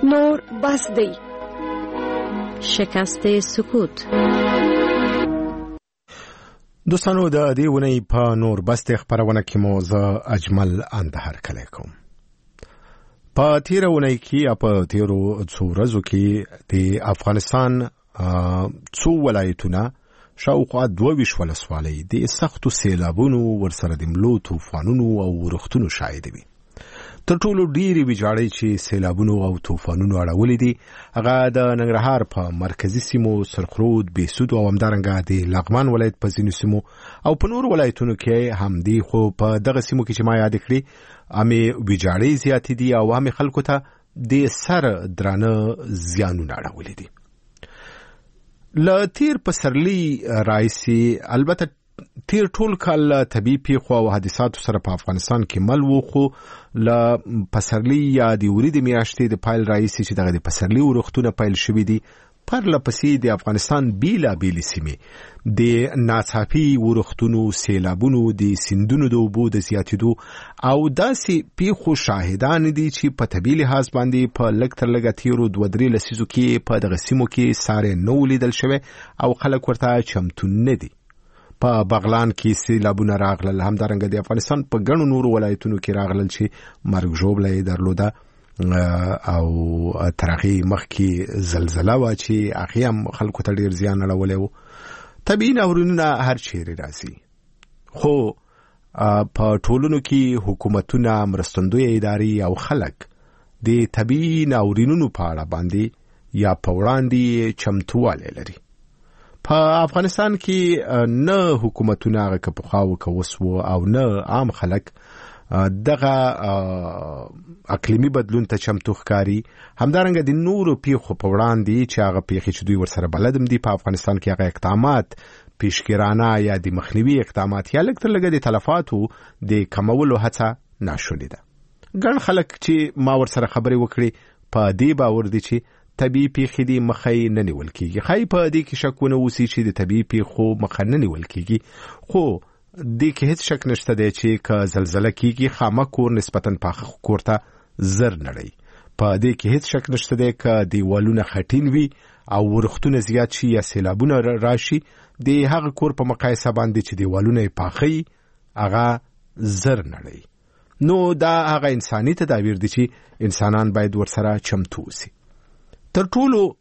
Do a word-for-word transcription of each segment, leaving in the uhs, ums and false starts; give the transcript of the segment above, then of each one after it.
نور بس دی. شکست سکوت. دوستانو د دې ونې په نور بس د خبرونه کې مو زه اجمل اندهر کلی کوم. په تیر ونې کې په تیرو څو ورځو کې د افغانستان څو ولایتونه شاوخوا دوه ویشت ولسوالۍ د سختو سیلابونو ورسره د ملو طوفانونو او ورښتونو شاهد وي. تر ټولو ډېرې ویجاړۍ چې سیلابونو او طوفانونو اړولې دي هغه د ننګرهار په مرکزي سیمو سرخرود، بهسود او همدارنګه د لغمان ولایت په ځینو سیمو او په نور ولایتونو کې هم دي. خو په دغه سیمو کې چې ما یاد کړي همې ویجاړۍ زیاتې دي او همې خلکو ته د سر درانه زیانونه اړولې دي. له تیر پسرلي راهیسې البته تیر ټول کال طبیعي پیښو او حادثاتو سره په افغانستان کې مل و، خو له پسرلي یا د وریځې میاشتې د پیل راهیسې چې دغه د پسرلي ورښتونه پیل شوي دي پرله پسې د افغانستان بیلابېلې سیمې د ناڅاپي ورښتونو، سیلابونو، د سیندونو د اوبو د زیاتېدو او داسې پیښو شاهدان دي چې په طبیعي لحاظ باندې په لږ تر لږه تیرو دوه درې لسیزو کې په دغه سیمو کې ساری نه و لیدل شوی او خلک ورته چمتو نه دي. په بغلان کې سیلابونه راغلل، همدارنګه د افغانستان په ګڼو نورو ولایتونو کې راغلل چې مرګ ژوبله یې درلوده او تر هغې مخکې زلزله وه چې هغې هم خلکو ته ډېر زیان اړولی و. طبیعي ناورینونه هر چیرې راځي، خو په ټولنو کې حکومتونه، مرستندویه ادارې او خلک د طبیعي ناورینونو په اړه باندې یا په وړاندې چمتووالی لري. په افغانستان کې نه حکومتونه هغه که پخوا و که اوس و او نه عام خلک دغه اقلیمي بدلون ته چمتو ښکاري. همدارنګه د نورو پیښو په وړاندې چې هغه پیښې چې دوی ورسره بلد هم دي په افغانستان کې هغه اقدامات پیشګیرانه یا د مخنیوي اقدامات یا لږ تر لږه د تلفاتو د کمولو هڅه ناشونې ده. ګڼ خلک چې ما ورسره خبرې وکړې په دې باور دي چې طبیعي پیښې دې مخه نه نیول کېږي. ښایي په دې کې شک ونه اوسي چې د طبیعي پیښو مخه نه نیول کېږي، خو دې کې هیڅ شک نشته دی چې که زلزله کېږي خامه کور نسبتاً پاخه کور ته زر نړوي. په دې کې هیڅ شک نشته دی که دیوالونه خټین وي او ورښتونه زیات شي یا سیلابونه راشي د هغه کور په مقایسه باندې چې دیوالونه یې پاخه وي هغه زر نړوي. نو دا هغه انساني تدابیر دي چې انسانان باید ورسره چمتو اوسي. تر ټولو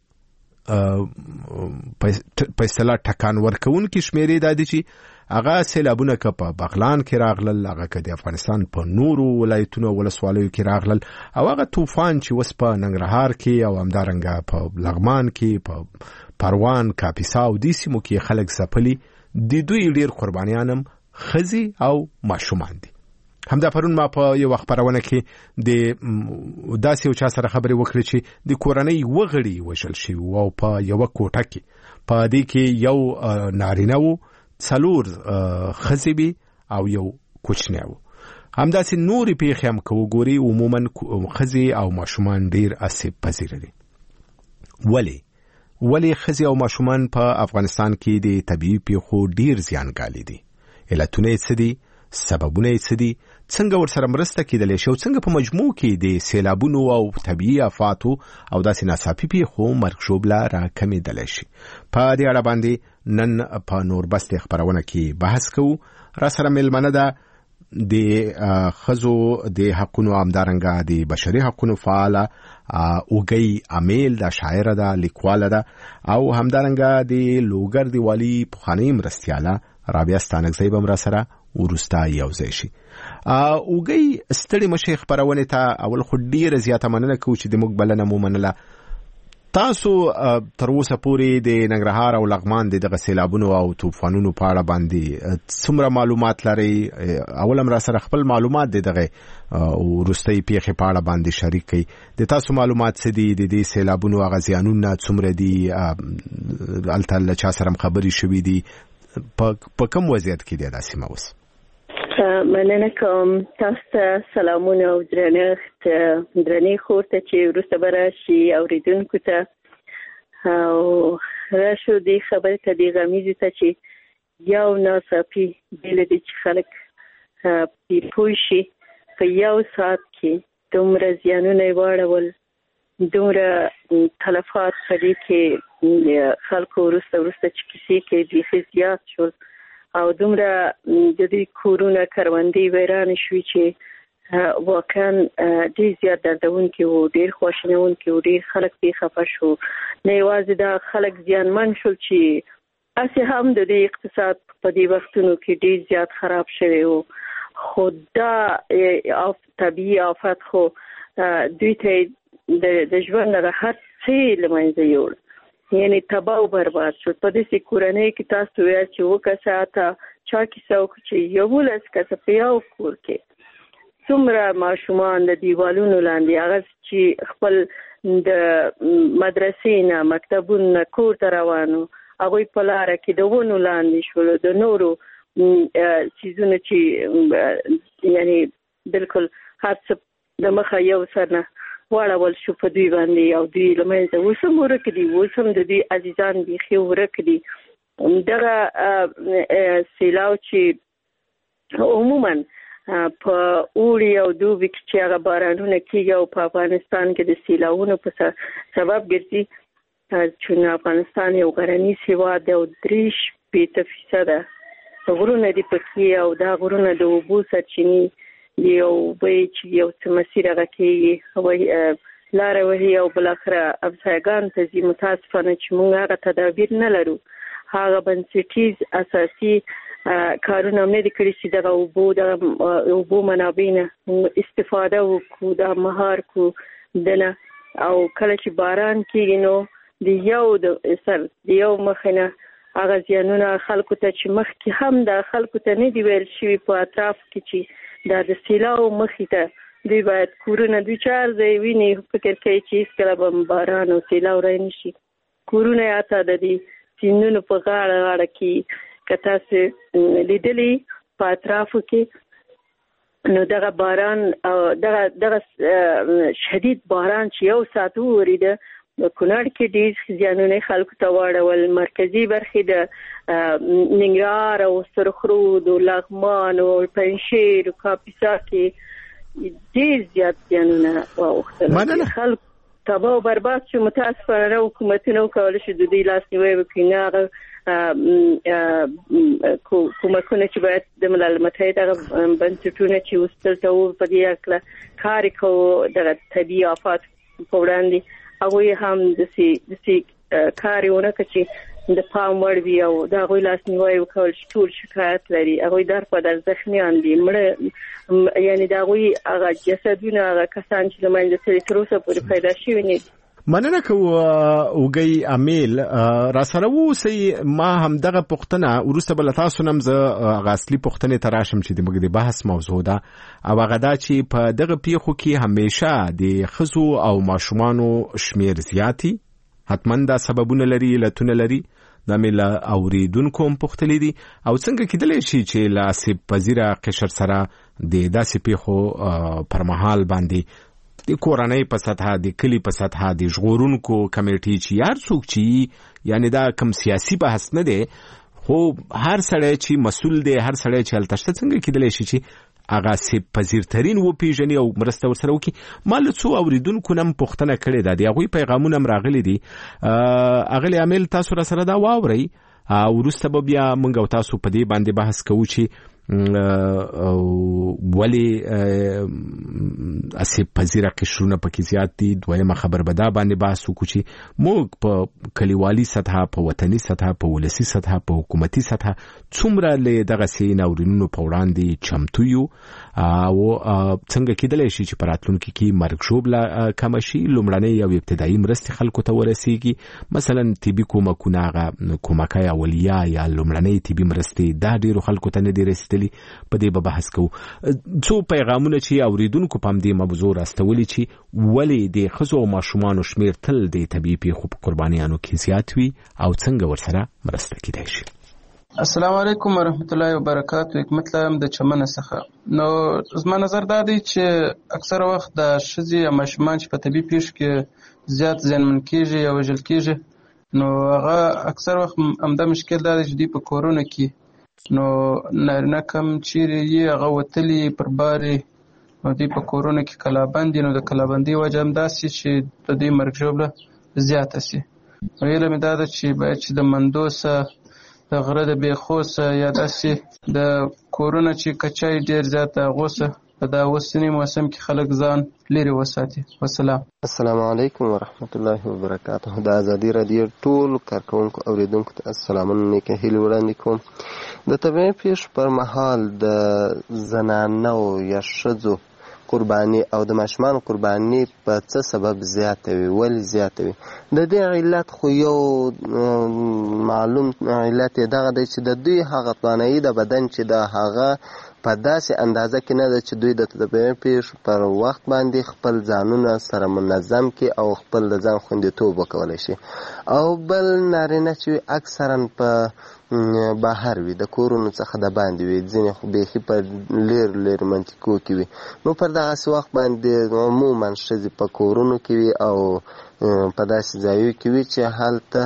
په اصطلاح ټکان ورکوونکي شمېرې دا دي چې هغه سیلابونه که په بغلان کې راغلل، هغه که د افغانستان په نورو ولایتونو او ولسوالیو کې راغلل، او هغه طوفان چې اوس په ننګرهار کې او همدارنګه په لغمان کې، په پروان، کاپیسا او دې سیمو کې خلک ځپلي، د دوی ډېر قربانیان هم ښځې او ماشومان دي. همدا پرون ما په یو خبرونه کې د داسې یو چا سره خبرې وکړې چې د کورنۍ وغړي وژل شوي او په یوه کوټه کې په دې کې یو نارینه و، څلور ښځې وې او یو کوچنی و. همداسې نورې پیښې هم که وګوري عموما ښځې او ماشومان ډېر آسیب پذیره دي. ولې ولې ښځې او ماشومان په افغانستان کې د طبیعي پیښو ډېر زیانګالي دي؟ علتونه یې څه دي؟ سببونه یې څه دي؟ څنګه ورسره مرسته کېدلی شي او څنګه په مجموع کې د سیلابونو او طبیعي آفاتو او داسې ناڅاپي پیښو مرګ ژوبله راکمېدلی شي؟ په دې اړه باندې نن په نور بس د خبرونه کې بحث کوو. را سره مېلمنه ده د ښځو د حقونو همدارنګه د بشري حقونو فعاله اوږۍ امیل، دا شاعره ده، لیکواله ده، او همدارنګه د لوګر د والي پخوانۍ مرستیاله رابعه ستانکزی به هم را سره وروسته یو ځای شي. اوږۍ ستړې مشې خپرونې ته اول خو ډېره زیاته مننه کوو چې د موږ بلنه مو منله. تاسو تر اوسه پورې د ننګرهار او لغمان د دغه سیلابونو او طوفانونو په اړه باندې څومره معلومات لرئ؟ اول هم را سره خپل معلومات د دغه وروستۍ پیښې په اړه باندې شریک کړئ. د تاسو معلومات څه دي؟ د دې سیلابونو هغه زیانونه څومره دي؟ هلته له چا سره خبرې شوي دي؟ په کوم وضعیت کې دی دا سیمه اوس؟ مننه کوم. تاسو ته سلامونه او درنښت درنې خور ته چې وروسته به راشي اورېدونکو ته او راشو دې خبرې ته دې غمیزې ته چې یو ناڅاپي بیله دې چې خلک پوه شي په یو ساعت کې دومره زیانونه یې واړول دومره تلفات په دې کې خلکو وروسته وروسته چې کیسې کې بیخي زیات شول او دومره د دې کورونه کروندې ویران شوي چې واقعا ډېر زیات دردونکي وو، ډېر خواشینونکي وو، ډېر خلک پې خفه شو. نه یوازې دا خلک زیانمن شول چې هسې هم د دې اقتصاد په دې وختونو کې ډېر زیات خراب شوی و، خو دا طبیعي آفت خو دوی ته د ژوند هغه هر څه له منځه یوړ، یعنې تباه او برباد شو. په داسې کورنۍ کې تاسو ویل چې اووه کسه اته چا کیسه وکړو چې یولس کسه په یو کور کې څومره ماشومان د دیوالونو لاندې هغه چې خپل د مدرسې نه مکتبونو نه کور ته روانو، هغوی په لاره کې د ونو لاندې شول، د نورو چیزونه چې یعنی بالکل هر څه د مخه یو سر نه واړول شو په دوی باندې او دوی له منځه اوس هم ورک دي، اوس هم د دوی عزیزان بیخي ورک دي. دغه سیلاو چې عموما په اوړي او دوبي کې چې هغه بارانونه کېږي او په افغانستان کې د سیلاوونو په سبب ګرځي، چې افغانستان یو غرنیز هېواد دی او درې شپېته فیصده غرونه دي پکې او دا غرونه د اوبو سرچینې دی او وایي چې یو څه مسیر هغه کېږي وایي لاره وهي او بالاخره افسایګانو ته ځي. متاسفانه چې موږ هغه تدابیر نه لرو، هغه بنسټیز اساسي کارونه هم نه دي کړي چې دغه اوبو دغه اوبو منابع نه استفاده وکړو، دا مهار کړو دنه. او کله چې باران کېږي نو د یو د سر د یو مخې نه هغه زیانونه خلکو ته چې مخکې هم د خلکو ته نه دي ویل شوي په اطراف کې چې دا د سیلاو مخې ته دوی باید کورونه دوی چار ځای ویني، فکر کوي چې هېڅکله به باران او سیلاو رای نه شي. کورونه یا ته د دې سیندونو په غاړه غاړه کې که تاسو لیدلي په اطرافو کې نو دغه باران او دغه دغه شدید باران چې یو ساعت وورېده د کونړ کې ډېر زیانونه خلکو ته واړول. مرکزي برخې د ننګرهار او سرخرود او لغمان او پنجشیر او کاپیسا کې ډېر زیات زیانونه واوښتل. خلک تباه او برباد شو. متاسفانه حکومتونه وکولی شي د دوی لاسنیوی وکړي، نه هغه کومکونه چې باید د ملل متحد هغه بنسټونه چې اوس دلته وو په دې هکله کار یې کوو دغه طبیعي آفات په وړاندې، هغوی هم داسې داسې کار یې ونه کړ چې د پام وړ وي او د هغوی لاسنیوی وکول شي. ټول شکایت لري، هغوی در په در زخمیان دي، مړه یعنې د هغوی هغه جسدونه هغه کسان چې له منځه تللي تر اوسه پورې پیدا شوي نه دي. مننه کوو اوږی امیل را سره واوسئ. ما همدغه پوښتنه وروسته به له تاسو نه هم زه هغه اصلي پوښتنې ته راشم چې زموږ د بحث موضوع ده، او هغه دا چې په دغه پیښو کې همیشه د ښځو او ماشومانو شمیر زیاتي، حتما دا سببونه لري، علتونه لري. دا مې له اورېدونکو هم پوښتلي دي او څنګه کېدلی شي چې له آسیب پذیره قشر سره د داسې پیښو پر مهال باندې د کورنۍ په سطحه، د کلی په سطحه، د ژغورونکو کمیټې چې هر څوک چې یعنی دا کم سیاسي بحث نه دی، خو هر سړی چې مسؤل دی، هر سړی چې هلته شته، څنګه کېدلی شي چې هغه آسیب پذیرترین وپېژني او مرسته ورسره وکړي. ما له څو اورېدونکو نه هم پوښتنه کړې ده، د هغوی پیغامونه هم راغلي دي. اغلې عامل تاسو را سره دا واورئ، وروسته به بیا موږ او تاسو په دې باندې بحث کوو چې ولې آسیب پذیره قشرونه پکې زیات دي. دویمه خبر به دا باندې بحث وکړو چې موږ په کلیوالي سطحه، په وطني سطحه، په ولسي سطحه، په حکومتي سطحه څومره له دغسې ناورینونو په وړاندې چمتو یو او څنګه کېدلی شي چې په راتلونکي کې مرګ ژوبله کمه شي، لومړنۍ او ابتدایي مرستې خلکو ته ورسیږي. مثلا طبي کومکونه، هغه کومکای اولیه یا لومړنۍ طبي مرستې دا ډېرو خلکو ته نه دي رسېدلي. په دې به بحث کوو. څو پیغامونه چې اوریدونکو په همدې موضوع راستولي چې ولې د ښځو او ماشومانو شمیر تل د طبیعي پیښو په قربانیانو کې زیات وي او څنګه ورسره مرسته کېدای شي. السلام علیکم ورحمت الله وبرکاتو. حکمت لم د چمنه څخه. نو زما نظر دا دی چې اکثره وخت د ښځې او ماشومان چې په طبیعي پیښو کې زیات زیانمن کېږي یا وژل کېږي، نو هغه اکثر وخت همدا مشکل دا دی چې دوی په کورونو کې نو نارینه کم چیرې یې هغه وتلي پر بارې او دوی په کورونو کې کلابند دي، نو د کلابندۍ وجه هم داسې چې د دوی مرګ ژوبله زیاته سي. او هیله مې دا ده چې باید چې د مندو څه د غره د بیخو څه یا داسې د کورونه چې کچای ډېر زیات د هغو څه په دا اوسني موسم کې خلک ځان لرې وساتي. والسلام. السلام علیکم ورحمت الله وبرکاته. د ازادي راډیو ټول کارکوونکو اوریدونکو ته سلامونه نیکه هیلې وړاندې کوم. د طبیعي پیښو پر مهال د زنانو یا ښځو قرباني او د ماشومانو قرباني په څه سبب زیاته وي، ولې زیاته وي؟ د دې علت خو یو معلوم علت یې دغه دی چې د دوی هغه توانایي د بدن چې د هغه په داسې اندازه کې نه ده چې دوی د طبیعي پیښو پر وخت باندې خپل ځانونه سره منظم کړي او خپل د ځان خوندیتوب وکولی شي. او بل نارینه چې اکثرا په بهر وي، د کورونو څخه د باندې وي، ځینې خو بیخي په لیر لیر منطقو کې وي، نو پر دغسې وخت باندې عموما ښځې په کورونو کې وي او په داسې ځایو کې وي چې هلته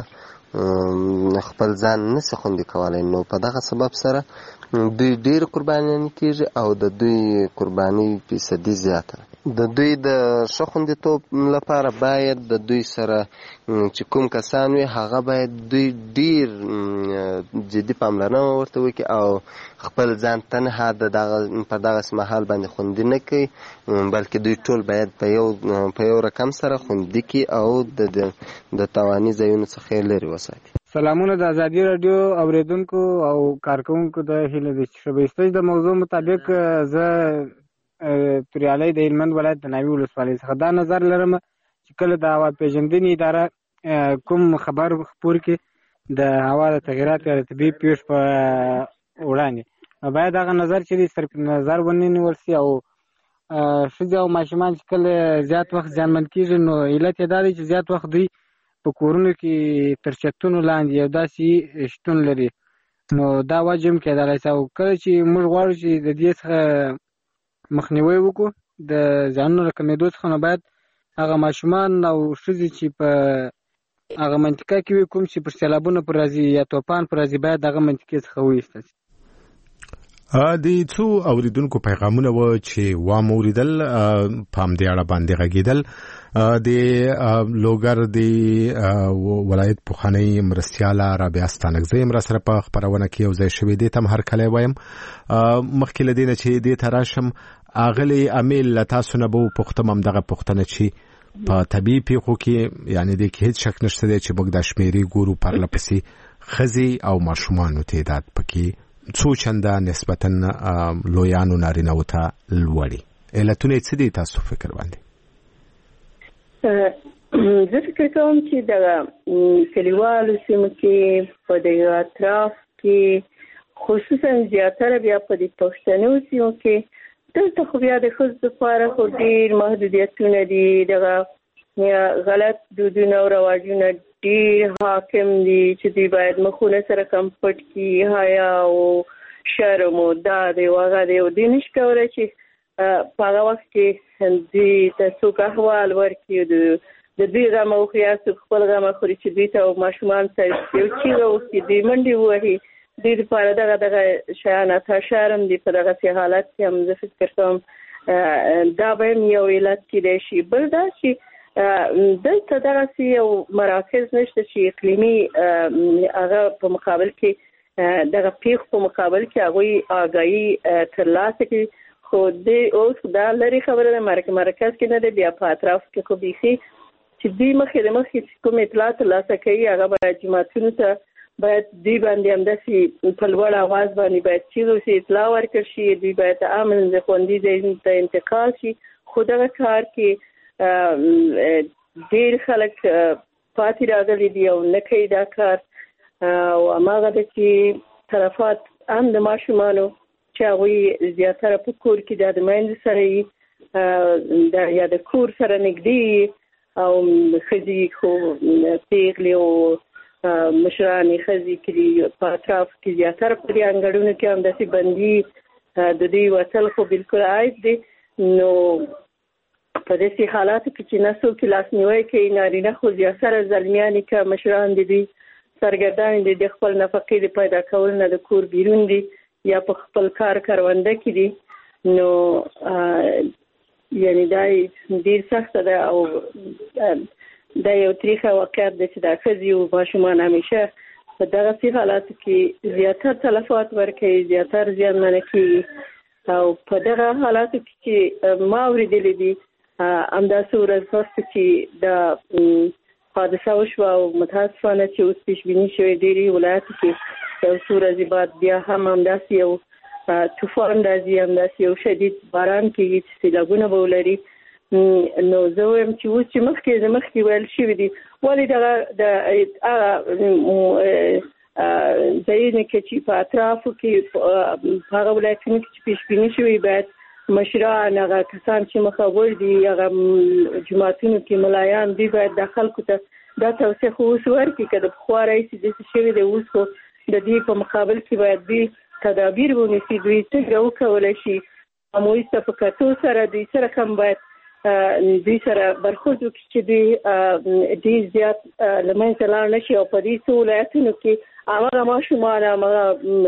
خپل ځان نسي خوندي کولی. نو په دغه سبب سره دوی ډېر قربانیان کېږي او د دوی قرباني فیصدي زیاته. د دوی د ښه خوندیتوب لپاره باید د دوی سره چې کوم کسان وي هغه باید دوی ډېر جدي پاملرنه ورته وکړي او خپل ځان تنها د دغه په دغسې مهال باندې خوندي نه کوي، بلکې دوی ټول باید په یو په یو رقم سره خوندي کړي او د د تاواني ځایونو څخه یې لرې وساتي. سلامونه د ازادي راډیو اوریدونکو او کارکوونکو د هیله ده چې شبیستج د موضوع مطابق زه توریالی د هلمند ولایت د ناوې ولسوالۍ څخه دا نظر لرم چې کله د هوا پیژندنې اداره کوم خبر خپور کړي د هوا د تغیراتو یا د طبیعي پیښو په وړاندې، باید هغه نظر چې دی صرف نظر ونیول سي. او ښځې او ماشومان چې کله زیات وخت زیانمن کېږي نو علت یې دا دی چې زیات وخت دوی په کورونو کې تر چتونو لاندې یو داسې شتون لري، نو دا وجه هم کېدلی شي. او کله چې موږ غواړو چې د دې څخه مخنیوی وکړو د زیانونو له کمېدو څخه، نو باید هغه ماشومان او ښځې چې په هغه منطقه کې وي کوم چې پر سیلابونه پر راځي یا توپان پر راځي باید هغه منطقې څخه وایستل شي. د څو اوریدونکو پیغامونه و چې وام اوریدل په همدې اړه باندې غږېدل. د لوګر د ولایت پوخنۍ مرستیاله رابعه ستانکزۍ هم راسره په خپرونه کې یو ځای شوې دې ته هم هرکلی وایم. مخکې له دې نه چې دې ته راشم اغلې امیل له تاسو نه به وپوښتم همدغه پوښتنه چې په طبیعي پیښو کې یعنې دې کې هېڅ شک نشته دی چې موږ دا شمېرې ګورو پرله پسې ښځې او ماشومانو تعداد پکې څو چنده نسبتا لویانو نارینه‌وو ته لوړي. علتونه یې څه دي تاسو فکر باندې؟ زه فکر کوم چې د کلیوالو سیمو کې په دغه اطراف کې خصوصا زیاتره بیا په دې پښتنو سیمو کې دلته خو بیا د ښځو لپاره خو ډېر محدودیتونه دي، دغه غلط دودونه او رواجونه ډېر حاکم دي چې دوی باید مخونه سره کم پټ کړي، حیا او شرم او دا دی او هغه دی او دوی نشي کولی چې په هغه وخت کې دوی ته څوک احوال ورکړي، د دوی غم وخوري یا څوک خپل غم وخوري چې دوی ته ماشومان ته یو چیغه وکړي، دوی منډې ووهي. دوی لپاره دغه دغه شیان اته شرم دي. په دغسې حالت کې هم زه فکر کوم دا به هم یو علت کېدی شي. بل دا چې دلته دغسې یو مراکز نشته چې اقلیمي هغه په مقابل کې دغه پیښو په مقابل کې هغوی آګاهي ترلاسه کړي. خو دې اوس دا لرې خبره ده، مرکز کې نه دی، بیا په اطراف کې خو بیخي چې دوی مخکې د مخکې چې کوم اطلاع ترلاسه کوي هغه باید جوماتونو ته باید دوی باندې همداسې په لوړ اواز باندې باید چیغې وشي، اطلاع ورکړل شي، دوی باید امن د خوندي ځایونو ته انتقال شي. خو دغه کار کې ډېر خلک پاتې راغلي دي او نه کوي دا کار. او هماغه ده چې طرفات هم د ماشومانو چې هغوی زیاتره په کور کې د میندو سره وي یا د کور سره نږدې او ښځې خو پیغلې او مشرانې ښځې کې دي په اطراف کې زیاتره په دې انګړونو کې همداسې بندي د دوی وتل خو بلکل عیب دی. نو په داسې حالاتو کې چې نه څوک لاسنیوی کوي، نارینه خو زیاتره زلمیانې که مشران دي دوی سرګردان دي د خپل نفقې د پیدا کولو نه د کور بیرون دي یا په خپل کار کرونده کې دي. نو یعنی دا ډېر سخته ده او دا یو تریخه واقعیت ده چې دا ښځې او ماشومان همیشه په دغسې حالاتو کې زیاتر تلفات ورکوي، زیاتر زیانمنه کېږي او په دغه حالاتو کې چې ما اورېدلي دي همداسې ورځ وروسته چې دا حادثه وشوه او متاسفانه چې اوس پیشبیني شوې ډېرې ولایتو کې یو څو ورځې بعد بیا هم همداسې یو طوفان راځي، همداسې یو شدید باران کېږي چې سیلابونه به ولري. نو زه وایم چې اوس چې مخکې د مخکې ویل شوي دي ولې دغه د هغه ځایونه کې چې په اطرافو کې هغه ولایتونو کې چې پیشبیني شوي باید مشران هغه کسان چې مخاور دي هغه جماعتونو کې ملایان دي باید د خلکو ته دا توصیه خو اوس ورکړي که د پخوا راهیسې داسې شوي دی اوس خو د دې په مقابل کې باید دوی تدابیر ونیسي، دوی څنګه وکولی شي امویز ته په کتو سره دوی سره هم باید دوی سره برخورد وکړي چې دوی ډېر زیات له منځه لاړ نه شي او په دې څو ولایتونو کې هماغه ماشومان هماغه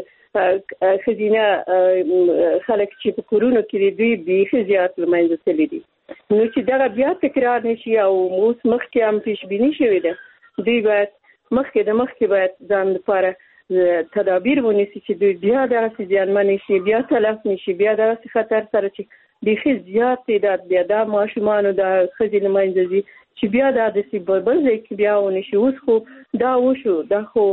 ښځینه خلک چې په کورونو کې دي دوی بیخي زیات له منځه تللي دي. نو چې دغه بیا تکرار نه شي او اوس مخکې هم پیشبیني شوې ده دوی باید مخکې د مخکې باید ځان لپاره تدابیر ونیسي چې دوی بیا دغسې زیانمنې شي، بیا تلف نه شي، بیا دغسې خطر سره چې بیخي زیات تعداد بیا دا ماشومانو د ښځې له منځه ځي چې بیا دا داسې بل ځای کې بیا ونه شي. اوس خو دا وشو، دا خو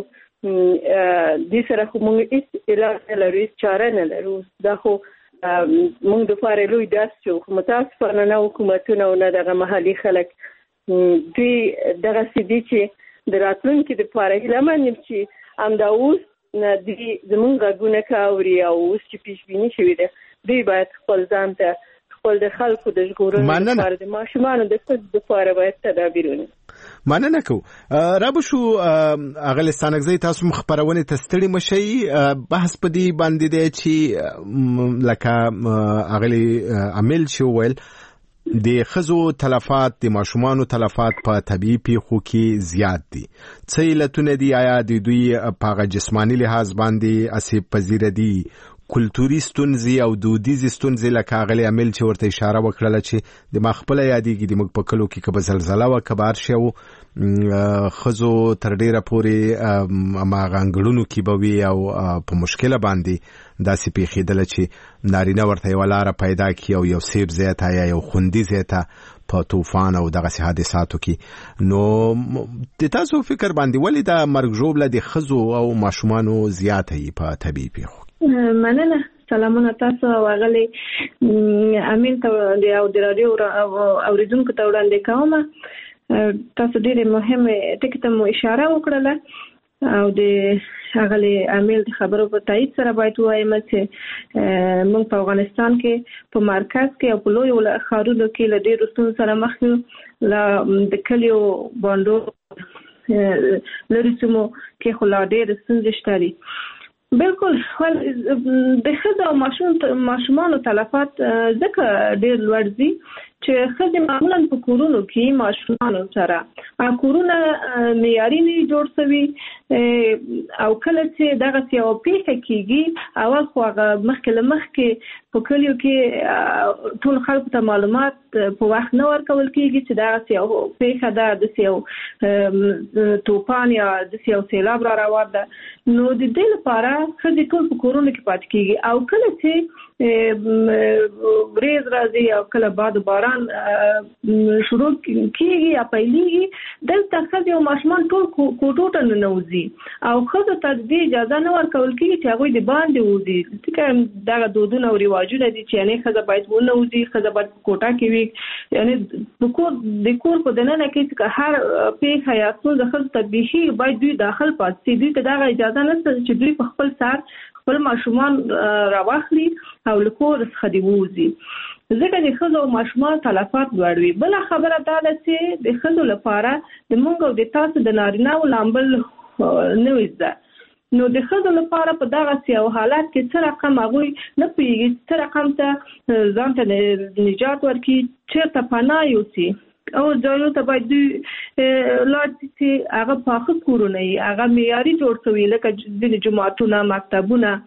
دې سره خو موږ هېڅ علاج نه لرو، هېڅ چاره نه لرو. دا خو موږ دپاره لوی درس شو. خو متاسفانه نه حکومتونه او نه دغه محلي خلک دوی دغسې دي چې د راتلونکي دپاره هیله من یم چې همدا اوس دوی زموږ غږونه که اوري او اوس چې پیشبیني شوي ده دوی باید خپل ځان ته خپل د خلکو د ژغورنې لپاره د ماشومانو د ښځو دپاره باید تدابیر ونیسي. مننه کوو. رابه شو اغلې ستانکزی تاسو هم خپرونې ته ستړي مه شئ. بحث په دې باندې دی چې لکه اغلې امیل چې وویل د ښځو تلفات د ماشومانو تلفات په طبیعي پیښو کې زیات دي. څه علتونه دي؟ آیا د دوی په هغه جسماني لحاظ باندې آسیب پذیره دي؟ کلتوري ستونزې او دودیزې ستونزې لکه هغلې عامل چې ورته اشاره وکړله چې د ما خپله یادېږي د موږ په کلو کې که به زلزله وه که به هر شی وو ښځو تر ډېره پورې هماغه انګړونو کې به وي او په مشکله باندې داسې پیښېدله چې نارینه ورته یوه لاره پیدا کړي او یو سیف ځای ته یا یو خوندي ځای ته په طوفان او دغسې حادثاتو کې. نو د تاسو فکر باندې ولې دا مرګ ژوبله د ښځو او ماشومانو زیاته وي په طبیعي پیښو؟ مننه. سلامونه تاسو او هغلې امین ته او د راډیو اورېدونکو ته وړاندې کوم. تاسو ډېرې مهمې ټکي ته مو اشاره وکړله او د هغلې امین د خبرو په تایید سره باید ووایم چې موږ په افغانستان کې په مرکز کې او په لویو ښارونو کې له ډېرو ستونزو سره مخ یو. د کلیو بانډو لرې سیمو کې خو لا ډېرې ستونزې شته دي. بالکل د ښځو او ماشومانو تلفات ځکه ډېر لوړ دي چې ښځې معمولا په کورونو کې ماشومانو سره کورونه معیاري نه جوړ شوي او کله چې دغسې یوه پیښه کېږي اول خو هغه مخکې له مخکې په کلیو کې ټول خلکو ته معلومات په وخت نه ورکول کېږي چې دغسې یو پیښه ده، داسې یو طوفان یا داسې یو سیلاب را روان ده. نو د دې لپاره ښځې ټول په کورونو کې پاتې کېږي او کله چې وریځ راځي او کله باد باران شروع کېږي یا پیلېږي دلته ښځې او ماشومان ټول کوټو ته ننوځي او ښځو ته د دې اجازه نه ورکول کېږي چې هغوی د باندې وځي. ځکه دغه دودونه او رواجونه دي چې یعنې ښځه باید ونوځي، ښځه باید په کوټه کې وي. یعنې د کور د کور په دننه کې چې هر پیښه یا ستونزه ښځو ته بیخي باید دوی داخل پاتې شي. دوی ته دغه اجازه نشته چې دوی په خپل سر خپل ماشومان راواخلي او له کور څخه دې ووځي. ځکه د ښځو او ماشومانو تلفات لوړ وي. بله خبره دا ده چې د ښځو لپاره د موږ او د تاسو د نارینه‌و لامبل نه وي زده. نو د ښځو لپاره په دغسې یو حالت کې څه رقم هغوی نه پوهېږي څه رقم ته ځان ته نجات ورکړي، چېرته پناه یوسي او ځایونو ته باید دوی لاړ شي چې هغه پاخه کورونه وي، هغه معیاري جوړ شوي لکه ځینې جوماتونه، مکتبونه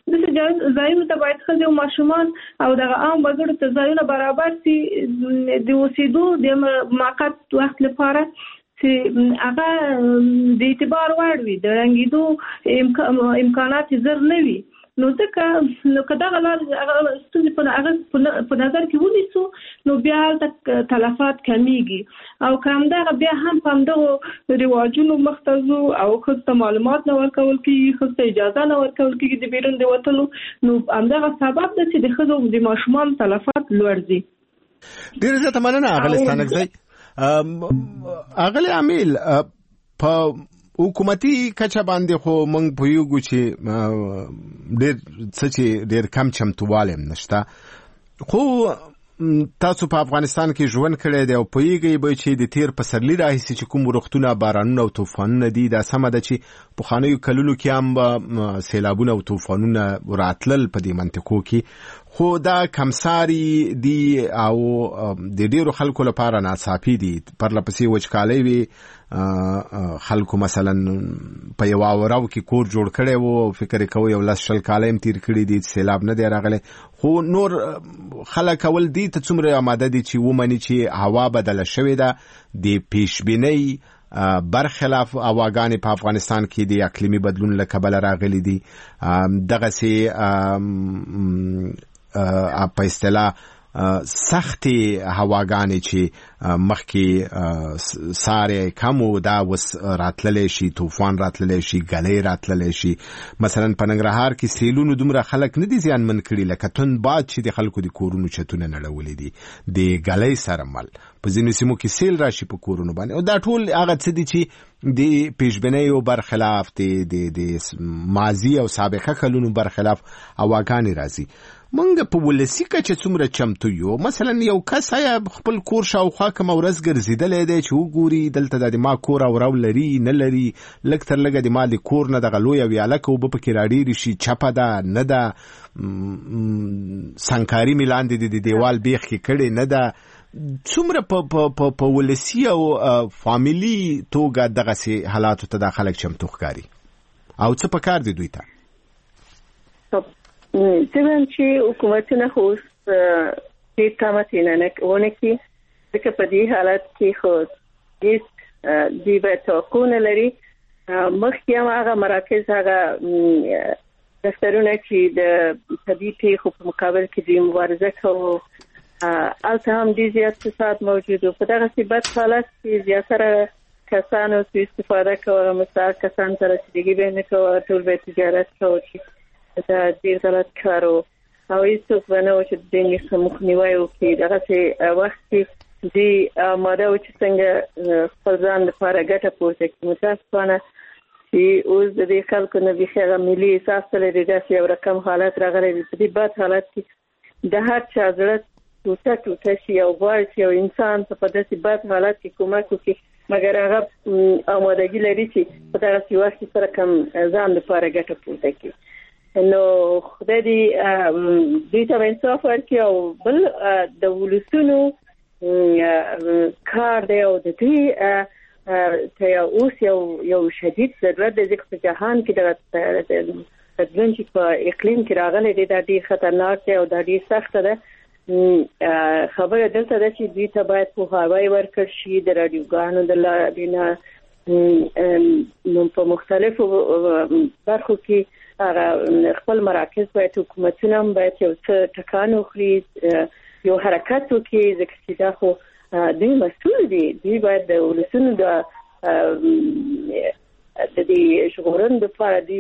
دغه ځایونو ته باید ښځې او ماشومان او دغه عام وګړو ته ځایونه برابر سي د اوسېدو د موقت وخت لپاره چې هغه د اعتبار وړ وي، د رنګېدو امکانات زر نه وي. نو ځکه نو که دغه لار ستونزې په هغه په نظر کې ونیسو نو بیا هلته تلفات کمیږي، او که همدغه بیا هم په همدغو رواجونو مخته ځو او ښځو ته معلومات نه ورکول کېږي، ښځو ته اجازه نه ورکول کېږي د بیرون د وتلو، نو همدغه سبب ده چې د ښځو او د ماشومانو تلفات لوړ ځي. ډېره زیاته مننه اغلې ستانکزی. اغلې امیل په حکومتي کچه باندې خو موږ پوهیږو چې ډېر څه چې ډېر کم چمتووالی هم نشته، خو تاسو په افغانستان کې ژوند کړی دی او پوهیږئ به چې د تیر پسرلي راهیسې چې کوم روغتونه، بارانونه او طوفانونه دي، دا سمه ده چې پخوانیو کلونو کې هم به سیلابونه او طوفانونه راتلل په دې منطقو کې، خو دا کمساري دي او د ډیرو خلکو لپاره ناڅاپي دي. پرله پسې وچکالۍ وي، خلکو مثلا په یو اوراو کې کور جوړ کړی وو، فکر کوي یو لس شل کاله هم تیر کړي دي، سیلاب نه دی راغلی، خو نور خلک اول دي ته څومره آماده دي چې ومني چې هوا بدله شوې ده، د پیشبینۍ برخلاف هواګانې په افغانستان کې د اقلیمي بدلون له کبله راغلي دي. دغسې په اصطلاح سختې هواګانې چې مخکې سارې کم و، دا اوس راتللی شي، طوفان راتللی شي، ګلۍ راتللی شي. مثلا په ننګرهار کې سیلونو دومره خلک نه دي زیانمن کړي لکه توند باد چې د خلکو د کورونو چتونه نړولي دي د ګلۍ سره مل. په ځینو سیمو کې سیل راشي په کورونو باندې، او دا ټول هغه څه دي چې د پیشبینیو برخلاف د ماضي او سابقه کلونو برخلاف هواګانې راځي. منګه په ولسی کچه څومره چمتو یو، مثلا یو کس یا خپل کور شاوخوا کوم ورځ ګرځیدلی دی چې وګوري دلته د ما کور او راو لري نه لري، لږ تر لږه د ما د کور نه دغه لویه ویالکه اوبه پکې راډېرې شي، چپه ده نه ده، سنګکاري مې لاندې د دیوال بیخ کې کړې نه ده، څومره په ولسی او فامیلي توګه دغسې حالاتو ته دا خلک چمتو ښکاري او څه پکار دی دوی ته؟ څنګه چې حکومتونه خو اوس ډېر کمه ونه کړي، ځکه په دې حالت کې خو هېڅ دوی باید توقع نه لري. مخکې هم هغه مراکز، هغه دفترونه چې د طبیعي پیښو په مقابل کې دوی مبارزه کوو، هلته هم ډېر زیات فساد موجود و. په دغسې بد حالت کې زیاتره کسانو چې استفاده کوه، مستحق کسان سره سوداګري به نه کوه، ټول به تجارت کوه چې دا ډېر غلط کار و، او هېڅوک به نه و چې د دې مخنیوی وکړي. دغسې وخت کې دوی آماده و چې څنګه خپل ځان لپاره ګټه پورته کړي. متاسفانه چې اوس د دې خلکو نه بیخي هغه ملي احساس ته لري، داسې یو رقم حالت راغلی دی. په دې بد حالت کې د هر چا زړه ټوټه ټوټه شي او غواړي چې یو انسان په داسې بد حالت کې کومک وکړي، مګر هغه آمادګي لري چې په دغسې وخت کې سره کم ځان لپاره ګټه پورته کړي. نو خدای دې دوی ته انصاف ورکړي، او بل د ولسونو کار دی او د دوی ته اوس یو یو شدید ضرورت دی، ځکه په جهان کې د بدلون چې په اقلیم کې راغلی دی دا ډېر خطرناک دی او دا ډېر سخته ده. خبره دلته ده چې دوی ته باید پوهاوی ورکړل شي د راډیوګانو د لارې نه په مختلفو برخو کې خپل مراکز باید حکومتونه هم باید یو څه ټکان وخوري، یو حرکت وکړي، ځکه چې دا خو دوی مسؤل دي. دوی باید د ولسونو د دې ژغورنې لپاره دوی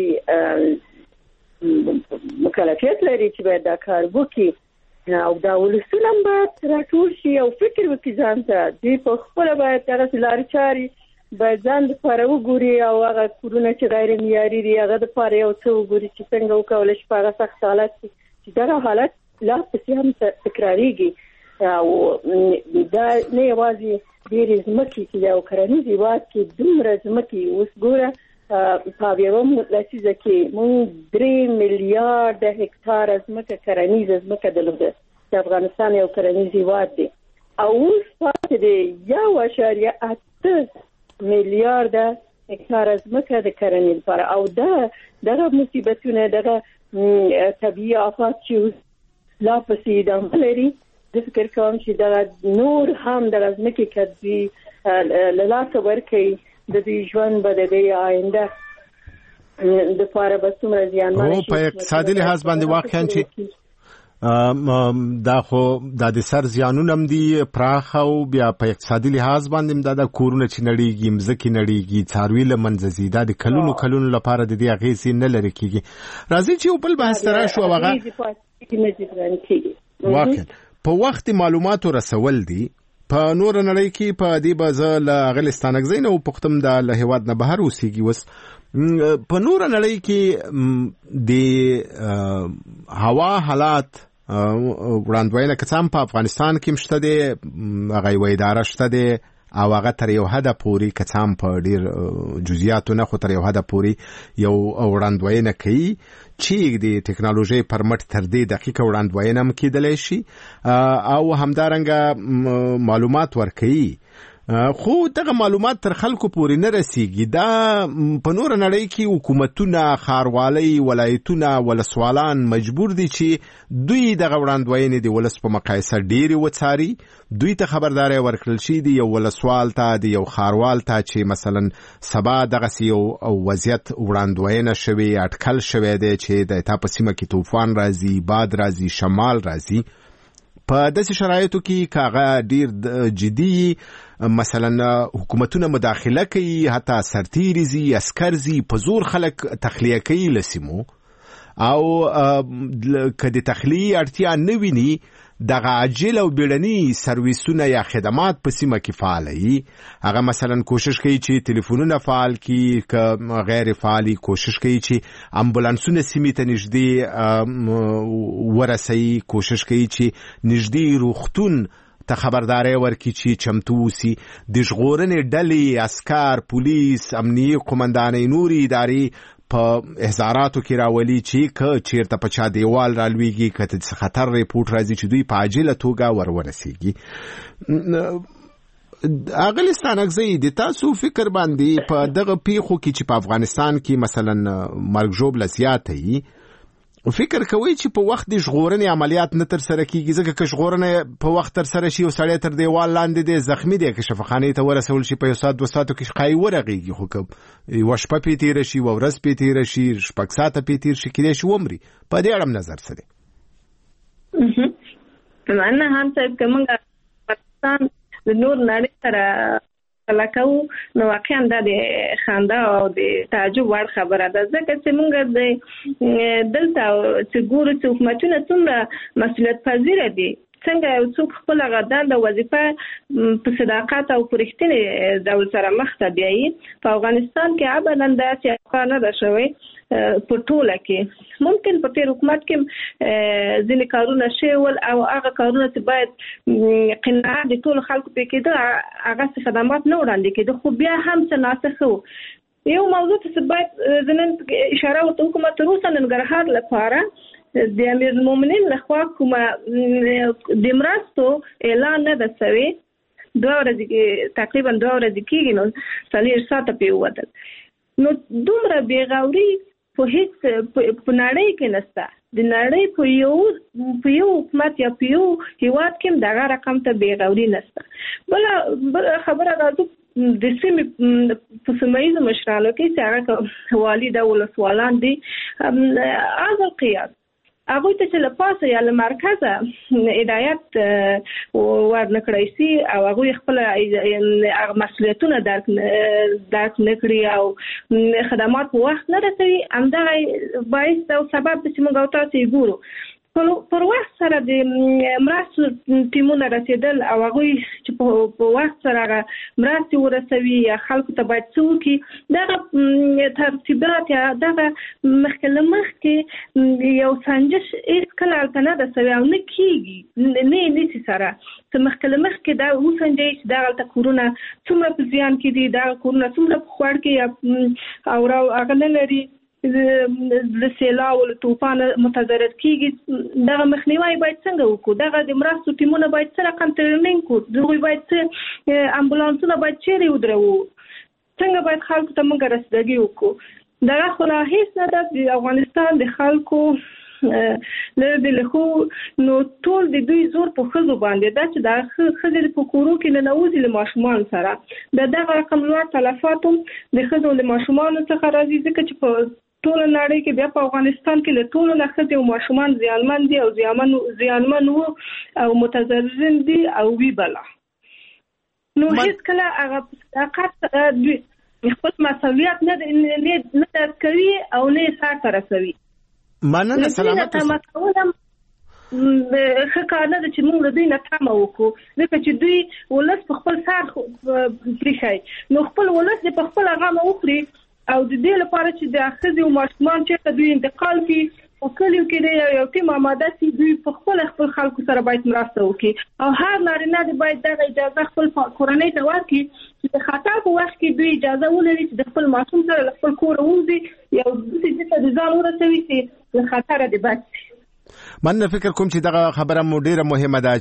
مکلفیت لري چې باید دا کار وکړي، او دا ولسونه هم باید راټول شي او فکر وکړي ځان ته. دوی په خپله باید دغسې لارې چارې باید ځان دپاره وګوري، او هغه کورونه چې غیر معیاري دي هغه دپاره یو څه وګوري چې څنګه وکولی شي په هغه سخت حالت کې چې دغه حالت لا پسې هم تکرارېږي. او دا نه یوازې ډېرې ځمکې چې یو کرنیز هېواد کې دومره ځمکې، اوس ګوره په یوه لسیزه کې موږ درې میلیارده هکتاره ځمکه کرنیزه ځمکه درلوده چې افغانستان یو کرنیز هېواد دی، او اوس پاتې دی یو اعشاریه اته میلیارده هکتاره ځمکه د کرنې لپاره. او دا دغه مصیبتونه، دغه طبیعي آفات چې لا پسې ادامه لري، زه فکر کوم چې دغه نور هم دغه ځمکې که له لاسه ورکوي د دې ژوند به د دې آینده د پاره به څومره زیانمنه شي. په اقتصادي لحاظ باندې واقعا چې دا خو دا د سر زیانونه هم دي پراخ، او بیا په اقتصادي لحاظ باندې دا د کورونه چې نړیږي، مځکې نړیږي، څاروي له منځه ځي، دا د کلونو کلونو لپاره د دې اغېزې نه لرې کېږي. راځئ چې یو بل بحث ته راشو. هغه واقعا په وخت معلوماتو رسول دي. په نور نړۍ کې په دې به زه له هغه ستانکزۍ نه وپوښتم دا له هېواد نه بهر اوسېږي. اوس په نور نړۍ کې د هوا حالات وړاندوینه که څه هم په افغانستان کې هم شته دی، هغه یوه اداره شته دی او هغه تر یو حده پورې که څه هم په ډېر جزئیاتو نه خو تر یو حده پورې یو وړاندوینه کوي چې د ټکنالوژۍ پر مټ تر دې دقیقه وړاندوینه هم کېدلی شي او همدارنګه معلومات ورکوي. خو دغه معلومات تر خلکو پورې نه رسیږي. دا په نور نړۍ کې حکومتونه، ښاروالۍ، ولایتونه، ولسوالان مجبور دي چې دوی دغه وړاندوینې د ولس په مقایسه ډېرې وڅاري. دوی ته خبرداری ورکړل شي د یو ولسوال ته، د یو ښاروال ته چې مثلا سبا دغسې یو وضعیت وړاندوینه شوې، اټکل شوی دی چې د تا په سیمه کې طوفان راځي، باد راځي، شمال راځي. په داسې شرایطو کې که هغه ډېر جدي مثلا حکومتونه مداخله کوي، حتی سرتیري ځي، عسکر ځي، په زور خلک تخلیه کوي له سیمو، او که د تخلیې اړتیا نه ویني دغه عاجل او بیړني سرویسونه یا خدمات په سیمه کې فعالوي. هغه مثلا کوشش کوي چې ټلیفونونه فعال کړي، که غیر فعالي کوشش کوي چې امبولانسونه سیمې ته نږدې ورسوي، کوشش کوي چې نږدې روغتون ته خبرداری ورکړي چې چمتو اوسي. د ژغورنې ډلې، عسکر، پولیس، امنیي قمندانۍ، نورې ادارې په احضاراتو کې راولي چې که چیرته په چا دیوال رالویږي، که د خطر ریپورټ راځي چې دوی په عاجله توګه ور ورسیږي. اغلی ستانکزۍ، د تاسو فکر باندې په دغه پیښو کې چې په افغانستان کې مثلا مرګ ژوبله زیاته وي، فکر کوي چې په وخت د ژغورنې عملیات نه ترسره کېږي؟ ځکه که ژغورنه په وخت ترسره شي او سړی تر دیوال لاندې دی، زخمي دی، که شفاخانې ته ورسول شي په یو ساعت دوه ساعتو کې ښایي ورغېږي. خو که یوه شپه پرې تېره شي، یوه ورځ پرې تېره شي، شپږ ساعته پرې تېر شي، کېدای شي ومري. په دې اړه نظر څه دی؟ مننه هم صاحب، که موږ پاکستان د نور نړۍ سره لکو نو واقعا دا د خندا او د تعجب وړ خبره ده، ځکه چې موږ د دلته چې ګورو چې حکومتونه څومره مسؤلیت پذیره دي، څنګه یو څوک خپل غدان د وظیفه په صداقت او په رښتینې ډول سره مخ ته بیایي. په افغانستان کې ابدا داسې کار نه ده شوی. په ټوله کې ممکن په تیر حکومت کې ځینې کارونه شول او هغه کارونه چې باید قناعت د ټولو خلکو پې کېده، هغه خدمات نه وړاندې کېده، خو بیا هم څه ناسخه و. یو موضوع چې باید زه نن اشاره ورته وکړم، تر اوسه ننګرهار لپاره د امیر المؤمنین لخوا کومه د مرستو اعلان نه ده شوی. دوه ورځې تقریبا دوه ورځې کېږي نو څلېرویشت ساعته پرې ووتل. نو دومره بېغوري په هیڅ په نړۍ کې نشته. د نړۍ په یو په یو حکومت یا په یو هېواد کې هم دغه رقم ته بېغوري نشته. بله خبره راځو د سیمې په سیمه ییزو مشرانو کې چې هغه والي ده، ولسوالان دي، هذا القیاس هغوی ته چې له پاسه یا له مرکزه هدایت ورنه کړی سي او هغوی خپل مسؤلیتونه درک درک نه کړي او خدمات په وخت نه رسوي، همدغه باعث او سبب چې موږ او تاسو یې ګورو. پر وخت سره د مرستو ټیمونه رسېدل او هغوی چې په وخت سره هغه مرستې ورسوي یا خلکو ته باید څه وکړي، دغه ترتیبات یا دغه مخکې له مخکې یو سنجش هېڅکله هلته نه ده سوی او نه کېږي، نه یې نیسي سره چې مخکې له مخکې دا وسنجوي چې دغه هلته کورونه څومره په زیان کې دي، دغه کورونه څومره په خوړ کې او هغه نه لري د سیلاب او طوفان متضرر کیږي. دغه مخنیوي باید څنګه وکړو؟ دغه د مرستو ټیمونه باید څه رقم ټریننګ کړو؟ دوی باید څه امبولانسونه باید چیرې ودرو؟ څنګه باید خلکو ته موږ رسیدګي وکړو؟ دغه خو لا هیڅ نه ده. د افغانستان د خلکو لره د لخوا نو ټول د دوی زور په ښځو باندې ده چې دا ښځې په کورو کې ننوځي له ماشومانو سره. د دغه رقم لوړ تلفات هم د ښځو له ماشومانو څخه راځي، ځکه چې په ټوله نړۍ کې بیا په افغانستان کې له ټولو نه ښځې او ماشومان زیانمن دي او زیانمن وو او متضررین دي او وی بله. نو هېڅکله هغه صداقت دوی خپل مسؤلیت نه درک کوي او نه یې سرته رسوي. مننه سلامت اوسه. ښه کار نه ده چې موږ له دوی نه تمه وکړو، ځکه چې دوی ولس په خپل سر پرېښی، نو خپل ولس دې په خپله غمه وخوري او د دې لپاره چې د ښځې او ماشومان چېرته دوی انتقال کړي په کلیو کې دی یو ټیم آماده شي، دوی په خپله خپل خلکو سره باید مرسته وکړي او هر نارینه دې باید دغه اجازه خپل کورنۍ ته ورکړي چې د خطر په وخت کې دوی اجازه ولري چې د خپل ماشوم سره له خپل کوره ووځي یو داسې ځای ته د ځان ورسوي چې له خطره دې بچ شي. من فکر کوم چې دغه خبره مو ډیره مهمه ده